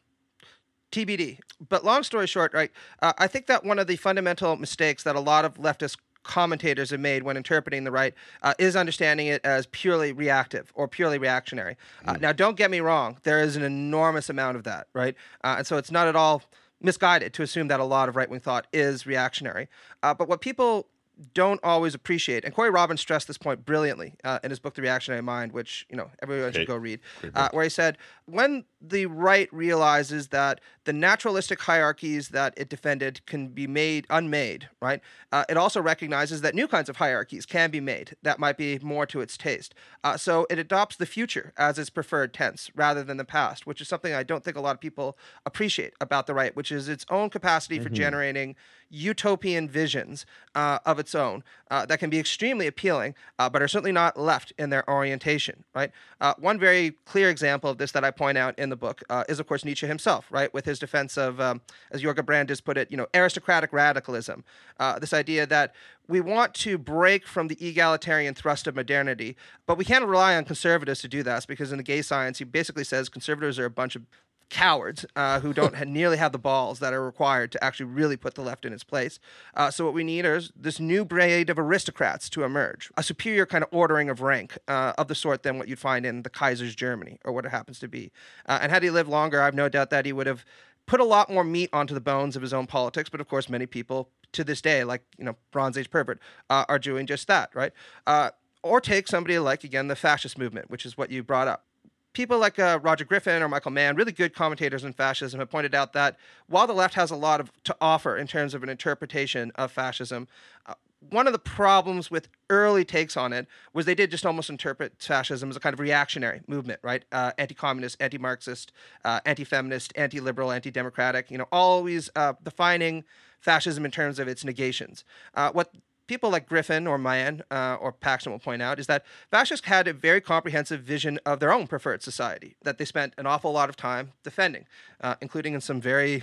T B D. But long story short, right, uh, I think that one of the fundamental mistakes that a lot of leftist commentators have made when interpreting the right uh, is understanding it as purely reactive or purely reactionary. Uh, mm. Now, don't get me wrong. There is an enormous amount of that, right? Uh, and so it's not at all misguided to assume that a lot of right-wing thought is reactionary. Uh, but what people don't always appreciate, and Corey Robbins stressed this point brilliantly uh, in his book, The Reactionary Mind, which, you know, everyone should go read, uh, where he said, when the right realizes that the naturalistic hierarchies that it defended can be made unmade, right? Uh, it also recognizes that new kinds of hierarchies can be made that might be more to its taste. Uh, so it adopts the future as its preferred tense rather than the past, which is something I don't think a lot of people appreciate about the right, which is its own capacity for mm-hmm. generating utopian visions uh, of its own uh, that can be extremely appealing, uh, but are certainly not left in their orientation, right? Uh, one very clear example of this that I point out in the book uh, is, of course, Nietzsche himself, right? With his defense of, um, as Jorge Brandes put it, you know, aristocratic radicalism. Uh, this idea that we want to break from the egalitarian thrust of modernity, but we can't rely on conservatives to do that, because in the gay science, he basically says conservatives are a bunch of cowards uh, who don't ha- nearly have the balls that are required to actually really put the left in its place. Uh, so what we need is this new breed of aristocrats to emerge, a superior kind of ordering of rank uh, of the sort than what you'd find in the Kaiser's Germany or what it happens to be. Uh, and had he lived longer, I've no doubt that he would have put a lot more meat onto the bones of his own politics. But of course, many people to this day, like, you know, Bronze Age pervert, uh, are doing just that, right? Uh, or take somebody like, again, the fascist movement, which is what you brought up. People like uh, Roger Griffin or Michael Mann, really good commentators on fascism, have pointed out that while the left has a lot of to offer in terms of an interpretation of fascism, uh, one of the problems with early takes on it was they did just almost interpret fascism as a kind of reactionary movement, right? Uh, anti-communist, anti-Marxist, uh, anti-feminist, anti-liberal, anti-democratic, you know, always uh, defining fascism in terms of its negations. Uh, what people like Griffin or Mayan uh, or Paxton will point out is that fascists had a very comprehensive vision of their own preferred society that they spent an awful lot of time defending, uh, including in some very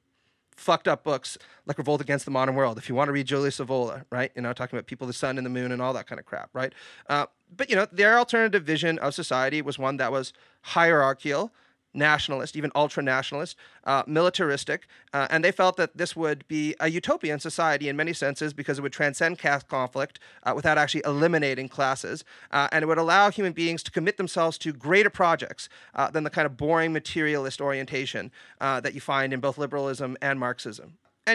fucked up books like Revolt Against the Modern World. If you want to read Julius Evola, right? You know, talking about people, the sun and the moon and all that kind of crap, right? Uh, but, you know, their alternative vision of society was one that was hierarchical, nationalist, even ultra-nationalist, uh, militaristic, uh, and they felt that this would be a utopian society in many senses because it would transcend caste conflict uh, without actually eliminating classes, uh, and it would allow human beings to commit themselves to greater projects uh, than the kind of boring materialist orientation uh, that you find in both liberalism and Marxism. And, you know,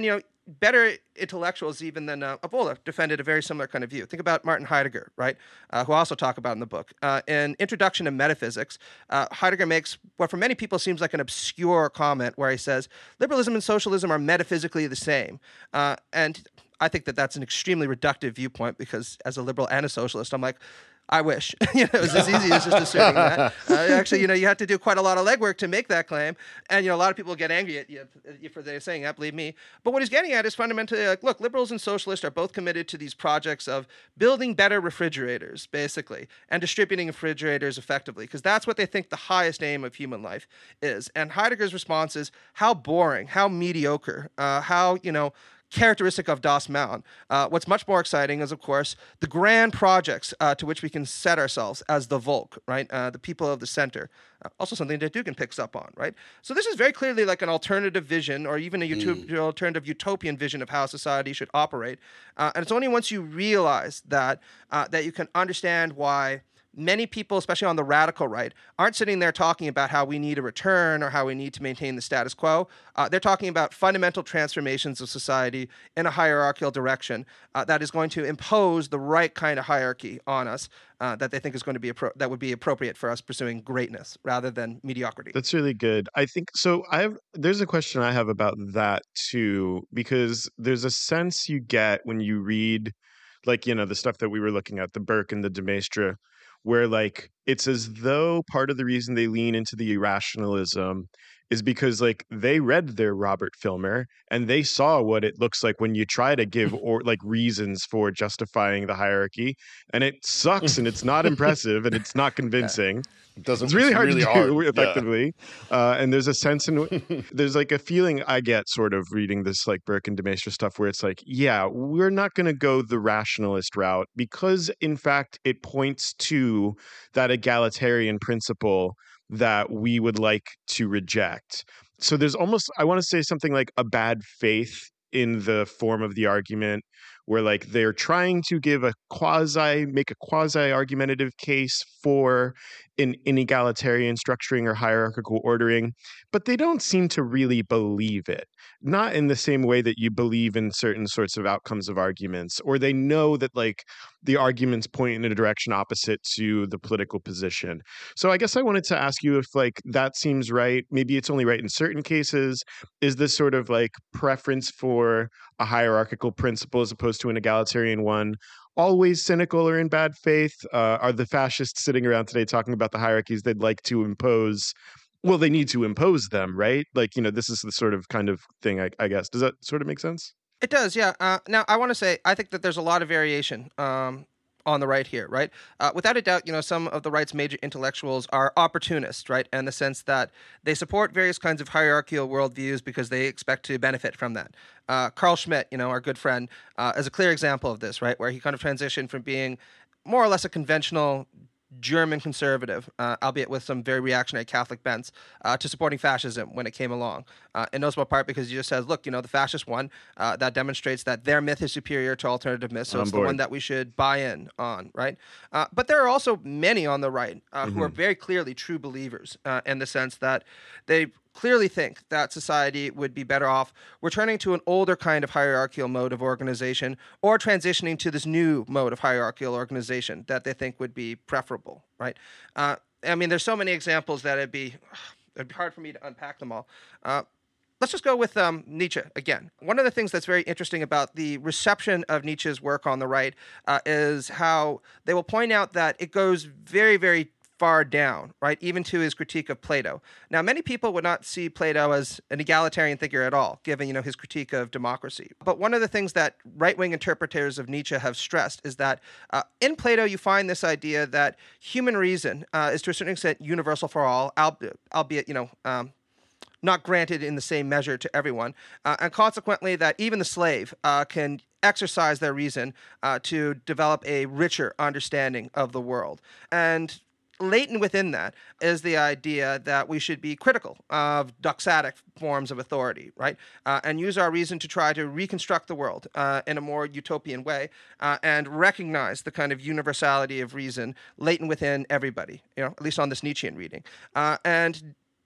better intellectuals even than uh, Evola defended a very similar kind of view. Think about Martin Heidegger, right, uh, who I also talk about in the book. Uh, in Introduction to Metaphysics, uh, Heidegger makes what for many people seems like an obscure comment where he says, liberalism and socialism are metaphysically the same. Uh, and I think that that's an extremely reductive viewpoint because as a liberal and a socialist, I'm like, I wish. you know, it was as easy as just asserting that. Uh, actually, you know, you have to do quite a lot of legwork to make that claim. And, you know, a lot of people get angry at you for they saying that, believe me. But what he's getting at is fundamentally like, look, liberals and socialists are both committed to these projects of building better refrigerators, basically, and distributing refrigerators effectively, because that's what they think the highest aim of human life is. And Heidegger's response is how boring, how mediocre, uh, how, you know, characteristic of Das Maun. Uh, what's much more exciting is, of course, the grand projects uh, to which we can set ourselves as the Volk, right? Uh, the people of the center. Uh, also something that Dugin picks up on, right? So this is very clearly like an alternative vision or even a uto- mm. alternative utopian vision of how society should operate. Uh, and it's only once you realize that uh, that you can understand why many people, especially on the radical right, aren't sitting there talking about how we need a return or how we need to maintain the status quo. Uh, they're talking about fundamental transformations of society in a hierarchical direction uh, that is going to impose the right kind of hierarchy on us uh, that they think is going to be appro- that would be appropriate for us pursuing greatness rather than mediocrity.
That's really good. I think so. I have there's a question I have about that too, because there's a sense you get when you read, like, you know, the stuff that we were looking at, the Burke and the de Maistre, where like it's as though part of the reason they lean into the irrationalism is because like they read their Robert Filmer and they saw what it looks like when you try to give or like reasons for justifying the hierarchy, and it sucks and it's not impressive and it's not convincing.
It doesn't,
it's really hard
really
to
hard.
do effectively. Yeah. Uh, and there's a sense in there's like a feeling I get sort of reading this like Burke and de Maistre stuff where it's like, yeah, we're not going to go the rationalist route because in fact it points to that egalitarian principle that we would like to reject. So there's almost, I want to say something like a bad faith in the form of the argument where like they're trying to give a quasi, make a quasi argumentative case for an inegalitarian structuring or hierarchical ordering, but they don't seem to really believe it. Not in the same way that you believe in certain sorts of outcomes of arguments, or they know that like the arguments point in a direction opposite to the political position. So I guess I wanted to ask you if like that seems right. Maybe it's only right in certain cases. Is this sort of like preference for a hierarchical principle as opposed to an egalitarian one always cynical or in bad faith? Uh, are the fascists sitting around today talking about the hierarchies they'd like to impose? Well, they need to impose them, right? Like, you know, this is the sort of kind of thing, I, I guess. Does that sort of make sense?
It does, yeah. Uh, now, I want to say, I think that there's a lot of variation um, on the right here, right? Uh, without a doubt, you know, some of the right's major intellectuals are opportunists, right? In the sense that they support various kinds of hierarchical worldviews because they expect to benefit from that. Uh, Carl Schmitt, you know, our good friend, uh, is a clear example of this, right? Where he kind of transitioned from being more or less a conventional German conservative, uh, albeit with some very reactionary Catholic bents, uh, to supporting fascism when it came along. Uh, in no small part because he just says, look, you know, the fascist won. Uh, that demonstrates that their myth is superior to alternative myths, so
on
it's
board.
the one that we should buy in on, right? Uh, but there are also many on the right uh,
mm-hmm.
who are very clearly true believers uh, in the sense that they clearly think that society would be better off returning to an older kind of hierarchical mode of organization or transitioning to this new mode of hierarchical organization that they think would be preferable, right? Uh, I mean, there's so many examples that it'd be, it'd be hard for me to unpack them all. Uh, Let's just go with um, Nietzsche again. One of the things that's very interesting about the reception of Nietzsche's work on the right uh, is how they will point out that it goes very, very far down, right, even to his critique of Plato. Now, many people would not see Plato as an egalitarian thinker at all, given, you know, his critique of democracy. But one of the things that right-wing interpreters of Nietzsche have stressed is that uh, in Plato you find this idea that human reason uh, is to a certain extent universal for all, albeit, albeit you know, um, not granted in the same measure to everyone, uh, and consequently that even the slave uh, can exercise their reason uh, to develop a richer understanding of the world. And latent within that is the idea that we should be critical of doxatic forms of authority, right? Uh, and use our reason to try to reconstruct the world uh, in a more utopian way uh, and recognize the kind of universality of reason latent within everybody, you know, at least on this Nietzschean reading. Uh, and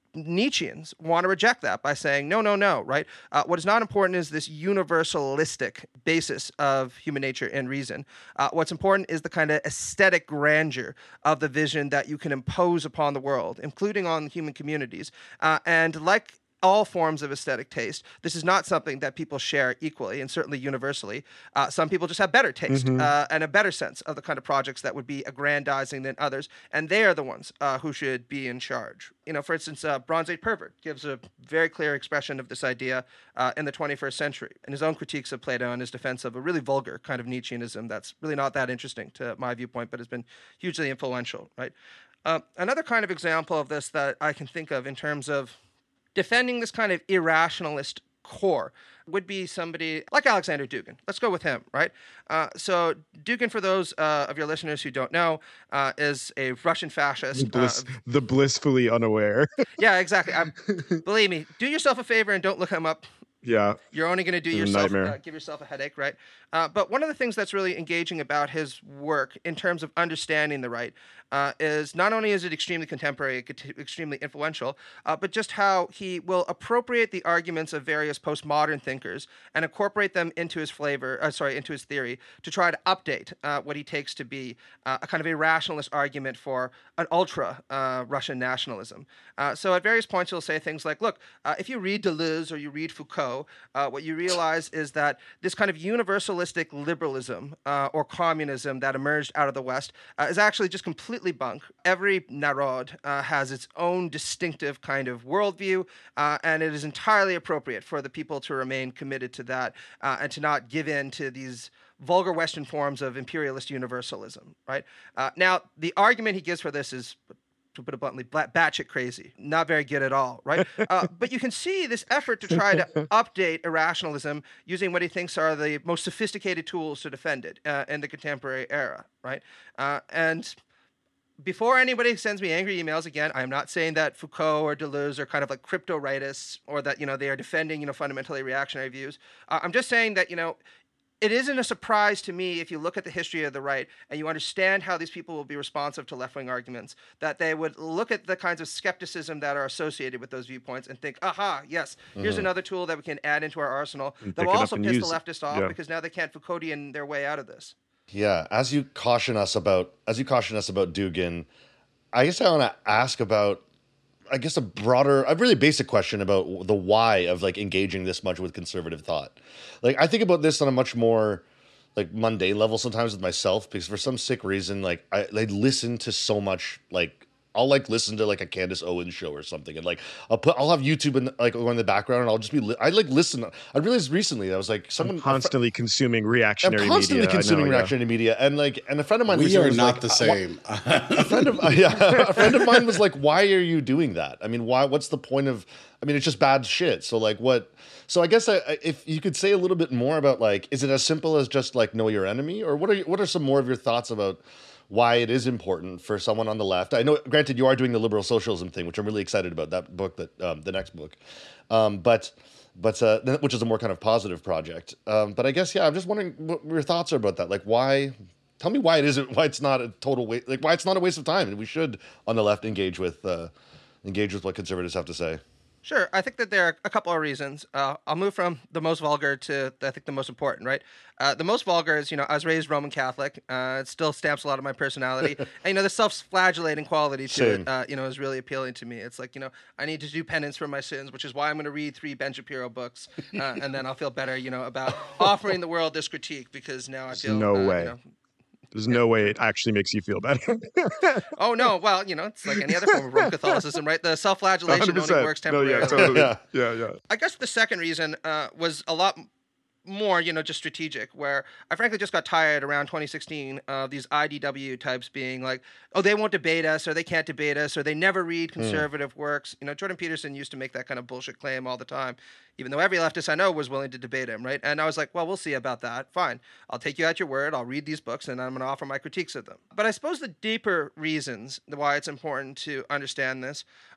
Nietzscheans want to reject that by saying, no, no, no, right? Uh, what is not important is this universalistic basis of human nature and reason. Uh, what's important is the kind of aesthetic grandeur of the vision that you can impose upon the world, including on human communities. Uh, and like all forms of aesthetic taste, this is not something that people share equally and certainly universally. Uh, some people just have better taste mm-hmm. uh, and a better sense of the kind of projects that would be aggrandizing than others, and they are the ones uh, who should be in charge. You know, for instance, uh, Bronze Age Pervert gives a very clear expression of this idea uh, in the twenty-first century, in his own critiques of Plato and his defense of a really vulgar kind of Nietzscheanism that's really not that interesting to my viewpoint, but has been hugely influential, right? Uh, another kind of example of this that I can think of in terms of defending this kind of irrationalist core would be somebody like Alexander Dugin. Let's go with him, right? Uh, so Dugin, for those uh, of your listeners who don't know, uh, is a Russian fascist.
The, bliss,
uh,
the blissfully unaware.
Yeah, exactly. I'm, believe me, do yourself a favor and don't look him up.
Yeah.
You're only going to do yourself, uh, give yourself a headache, right? Uh, but one of the things that's really engaging about his work in terms of understanding the right uh, is not only is it extremely contemporary, extremely influential, uh, but just how he will appropriate the arguments of various postmodern thinkers and incorporate them into his flavor, uh, sorry, into his theory to try to update uh, what he takes to be uh, a kind of irrationalist argument for an ultra uh, Russian nationalism. Uh, so at various points, he'll say things like, look, uh, if you read Deleuze or you read Foucault, uh, what you realize is that this kind of universalistic liberalism uh, or communism that emerged out of the West uh, is actually just completely bunk. Every narod uh, has its own distinctive kind of worldview, uh, and it is entirely appropriate for the people to remain committed to that uh, and to not give in to these vulgar Western forms of imperialist universalism, right? Uh, now, the argument he gives for this is, to put it bluntly, batshit crazy, not very good at all, right? Uh, but you can see this effort to try to update irrationalism using what he thinks are the most sophisticated tools to defend it uh, in the contemporary era, right? Uh, and before anybody sends me angry emails, again, I'm not saying that Foucault or Deleuze are kind of like crypto rightists or that, you know, they are defending, you know, fundamentally reactionary views. Uh, I'm just saying that, you know, it isn't a surprise to me if you look at the history of the right and you understand how these people will be responsive to left-wing arguments, that they would look at the kinds of skepticism that are associated with those viewpoints and think, aha, yes, here's mm-hmm. another tool that we can add into our arsenal that will also piss the leftists off yeah. because now they can't Foucauldian their way out of this.
Yeah, as you caution us about as you caution us about Dugin, I guess I want to ask about, I guess, a broader, a really basic question about the why of like engaging this much with conservative thought. Like, I think about this on a much more like mundane level sometimes with myself, because for some sick reason, like I, I listen to so much, like I'll like listen to like a Candace Owens show or something, and like I'll put I'll have YouTube in like on the background, and I'll just be li- I like listen. I realized recently I was like someone
I'm constantly fr- consuming reactionary.
I'm constantly
media.
consuming
know,
reactionary yeah. media, and like and a friend of mine
we
was
are
was
not
like,
the same.
Uh, a friend of uh, yeah, a friend of mine was like, "Why are you doing that? I mean, why? What's the point of? I mean, it's just bad shit. So like, what?" So I guess I, if you could say a little bit more about like, is it as simple as just like know your enemy, or what are what are some more of your thoughts about why it is important for someone on the left? I know, granted, you are doing the liberal socialism thing, which I'm really excited about, that book, that um, the next book, um, but but uh, which is a more kind of positive project. Um, but I guess yeah, I'm just wondering what your thoughts are about that. Like, why? Tell me why it isn't. Why it's not a total waste. Like, why it's not a waste of time, and we should on the left engage with uh, engage with what conservatives have to say.
Sure. I think that there are a couple of reasons. Uh, I'll move from the most vulgar to, I think, the most important, right? Uh, the most vulgar is, you know, I was raised Roman Catholic. Uh, it still stamps a lot of my personality. And, you know, the self-flagellating quality to
Same.
it, uh, you know, is really appealing to me. It's like, you know, I need to do penance for my sins, which is why I'm going to read three Ben Shapiro books. Uh, and then I'll feel better, you know, about offering the world this critique, because now I feel...
no
uh,
way.
You know,
There's no way it actually makes you feel better.
Oh, no. Well, you know, it's like any other form of Roman Catholicism, right? The self-flagellation only works temporarily.
No, yeah, totally. yeah, yeah, yeah.
I guess the second reason uh, was a lot more, you know, just strategic, where I frankly just got tired around twenty sixteen of these I D W types being like, oh, they won't debate us, or they can't debate us, or they never read conservative mm. works. You know, Jordan Peterson used to make that kind of bullshit claim all the time, even though every leftist I know was willing to debate him, right? And I was like, well, we'll see about that. Fine. I'll take you at your word. I'll read these books, and I'm going to offer my critiques of them. But I suppose the deeper reasons why it's important to understand this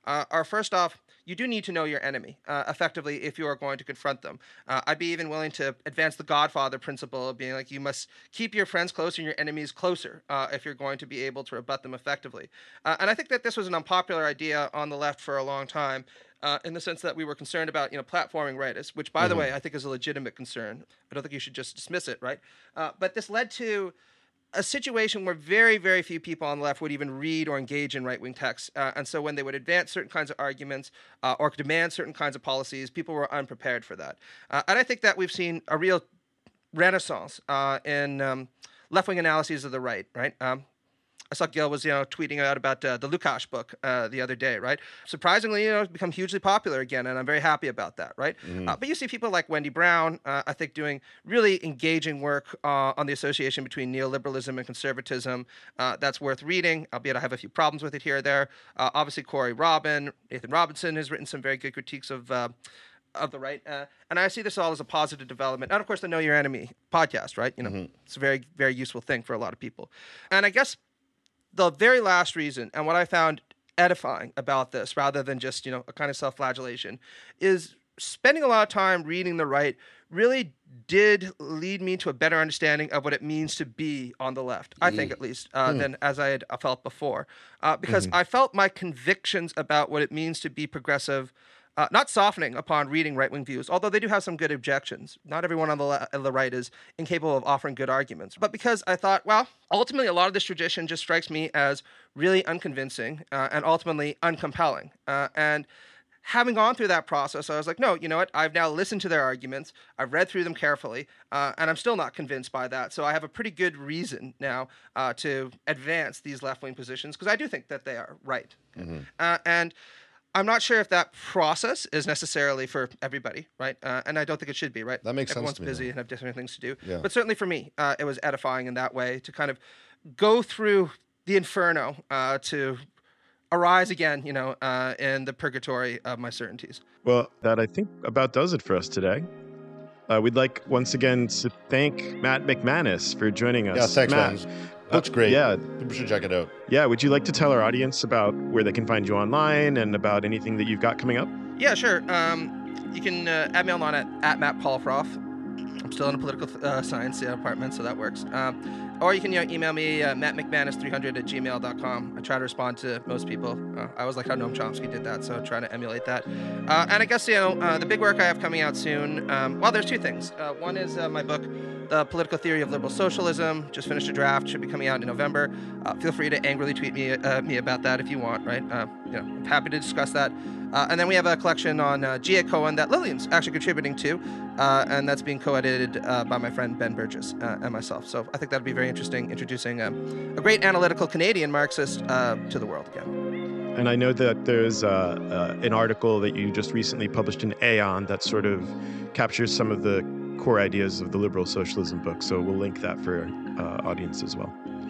uh, are first off, you do need to know your enemy uh, effectively if you are going to confront them. Uh, I'd be even willing to advance the Godfather principle of being like, you must keep your friends closer and your enemies closer uh, if you're going to be able to rebut them effectively. Uh, and I think that this was an unpopular idea on the left for a long time. Uh, in the sense that we were concerned about, you know, platforming rightists, which, by mm-hmm. the way, I think is a legitimate concern. I don't think you should just dismiss it, right? Uh, but this led to a situation where very, very few people on the left would even read or engage in right-wing texts. Uh, and so when they would advance certain kinds of arguments uh, or demand certain kinds of policies, people were unprepared for that. Uh, and I think that we've seen a real renaissance uh, in um, left-wing analyses of the right, right? Um, I saw Gil was, you know, tweeting out about uh, the Lukács book uh, the other day, right? Surprisingly, you know, it's become hugely popular again, and I'm very happy about that, right? Mm. Uh, but you see people like Wendy Brown, uh, I think, doing really engaging work uh, on the association between neoliberalism and conservatism. Uh, that's worth reading, albeit I have a few problems with it here or there. Uh, obviously, Corey Robin, Nathan Robinson has written some very good critiques of uh, of the right. Uh, and I see this all as a positive development. And, of course, the Know Your Enemy podcast, right? You know, mm-hmm. It's a very, very useful thing for a lot of people. And I guess the very last reason, and what I found edifying about this, rather than just, you know, a kind of self-flagellation, is spending a lot of time reading the right really did lead me to a better understanding of what it means to be on the left, I mm. think at least, uh, mm. than as I had felt before. Uh, because mm-hmm. I felt my convictions about what it means to be progressive Uh, not softening upon reading right-wing views, although they do have some good objections. Not everyone on the, le- on the right is incapable of offering good arguments. But because I thought, well, ultimately a lot of this tradition just strikes me as really unconvincing uh, and ultimately uncompelling. Uh, and having gone through that process, I was like, no, you know what? I've now listened to their arguments. I've read through them carefully, uh, and I'm still not convinced by that. So I have a pretty good reason now uh, to advance these left-wing positions, because I do think that they are right. Mm-hmm. Uh, and I'm not sure if that process is necessarily for everybody, right? Uh, and I don't think it should be, right?
That makes
Everyone's
sense to me.
Everyone's busy and have different things to do.
Yeah.
But certainly for me, uh, it was edifying in that way to kind of go through the inferno uh, to arise again, you know, uh, in the purgatory of my certainties.
Well, that I think about does it for us today. Uh, we'd like once again to thank Matt McManus for joining us.
Yeah, thanks,
Matt.
man. Looks great.
Yeah.
People should check it out.
Yeah. Would you like to tell our audience about where they can find you online and about anything that you've got coming up?
Yeah, sure. Um, you can uh, add me online at, at Matt Polifroth. I'm still in a political uh, science department, so that works. Um, or you can you know, email me, uh, matt mcmanus three hundred at gmail dot com. I try to respond to most people. Uh, I always like how Noam Chomsky did that, so trying to emulate that. Uh, and I guess, you know, uh, the big work I have coming out soon, um, well, there's two things. Uh, one is uh, my book, The Political Theory of Liberal Socialism. Just finished a draft, should be coming out in November. Uh, feel free to angrily tweet me uh, me about that if you want, right? Uh, you know, I'm happy to discuss that. Uh, and then we have a collection on uh, G A. Cohen that Lillian's actually contributing to, uh, and that's being co-edited uh, by my friend Ben Burgess uh, and myself. So I think that'll be very interesting, introducing um, a great analytical Canadian Marxist uh, to the world again.
And I know that there's uh, uh, an article that you just recently published in Aeon that sort of captures some of the core ideas of the liberal socialism book. So we'll link that for uh, audience as well.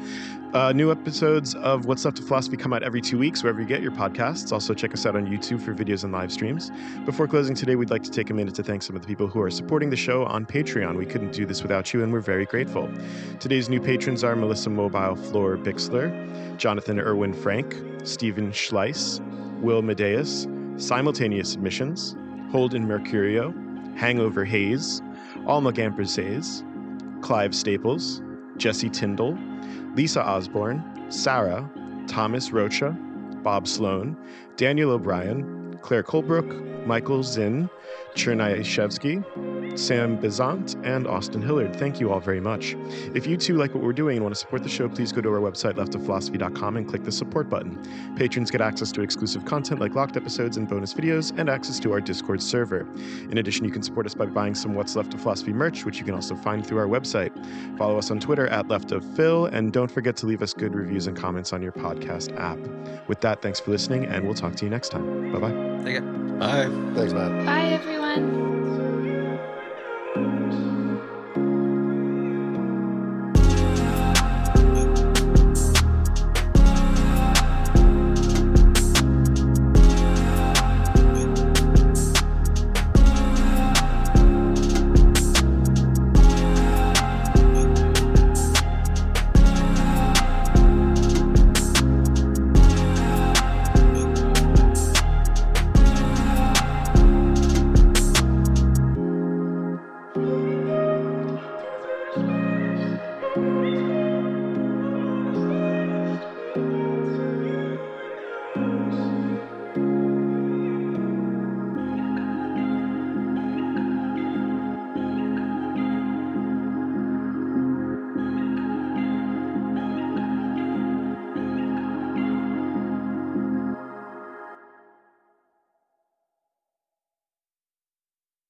Uh, new episodes of What's Left of Philosophy come out every two weeks, wherever you get your podcasts. Also, check us out on YouTube for videos and live streams. Before closing today, we'd like to take a minute to thank some of the people who are supporting the show on Patreon. We couldn't do this without you, and we're very grateful. Today's new patrons are Melissa Mobile Floor Bixler, Jonathan Irwin Frank, Stephen Schleiss, Will Medeus, Simultaneous Submissions, Holden Mercurio, Hangover Hayes, Alma Gampersays, Clive Staples, Jesse Tyndall, Lisa Osborne, Sarah, Thomas Rocha, Bob Sloan, Daniel O'Brien, Claire Colebrook, Michael Zinn, Chernyshevsky, Sam Bizant, and Austin Hillard. Thank you all very much. If you too like what we're doing and want to support the show, please go to our website, left of philosophy dot com, and click the support button. Patrons get access to exclusive content like locked episodes and bonus videos, and access to our Discord server. In addition, you can support us by buying some What's Left of Philosophy merch, which you can also find through our website. Follow us on Twitter at leftofphil, and don't forget to leave us good reviews and comments on your podcast app. With that, thanks for listening, and we'll talk to you next time. Bye-bye.
Take care.
Bye.
Thanks, Matt.
Bye, everyone.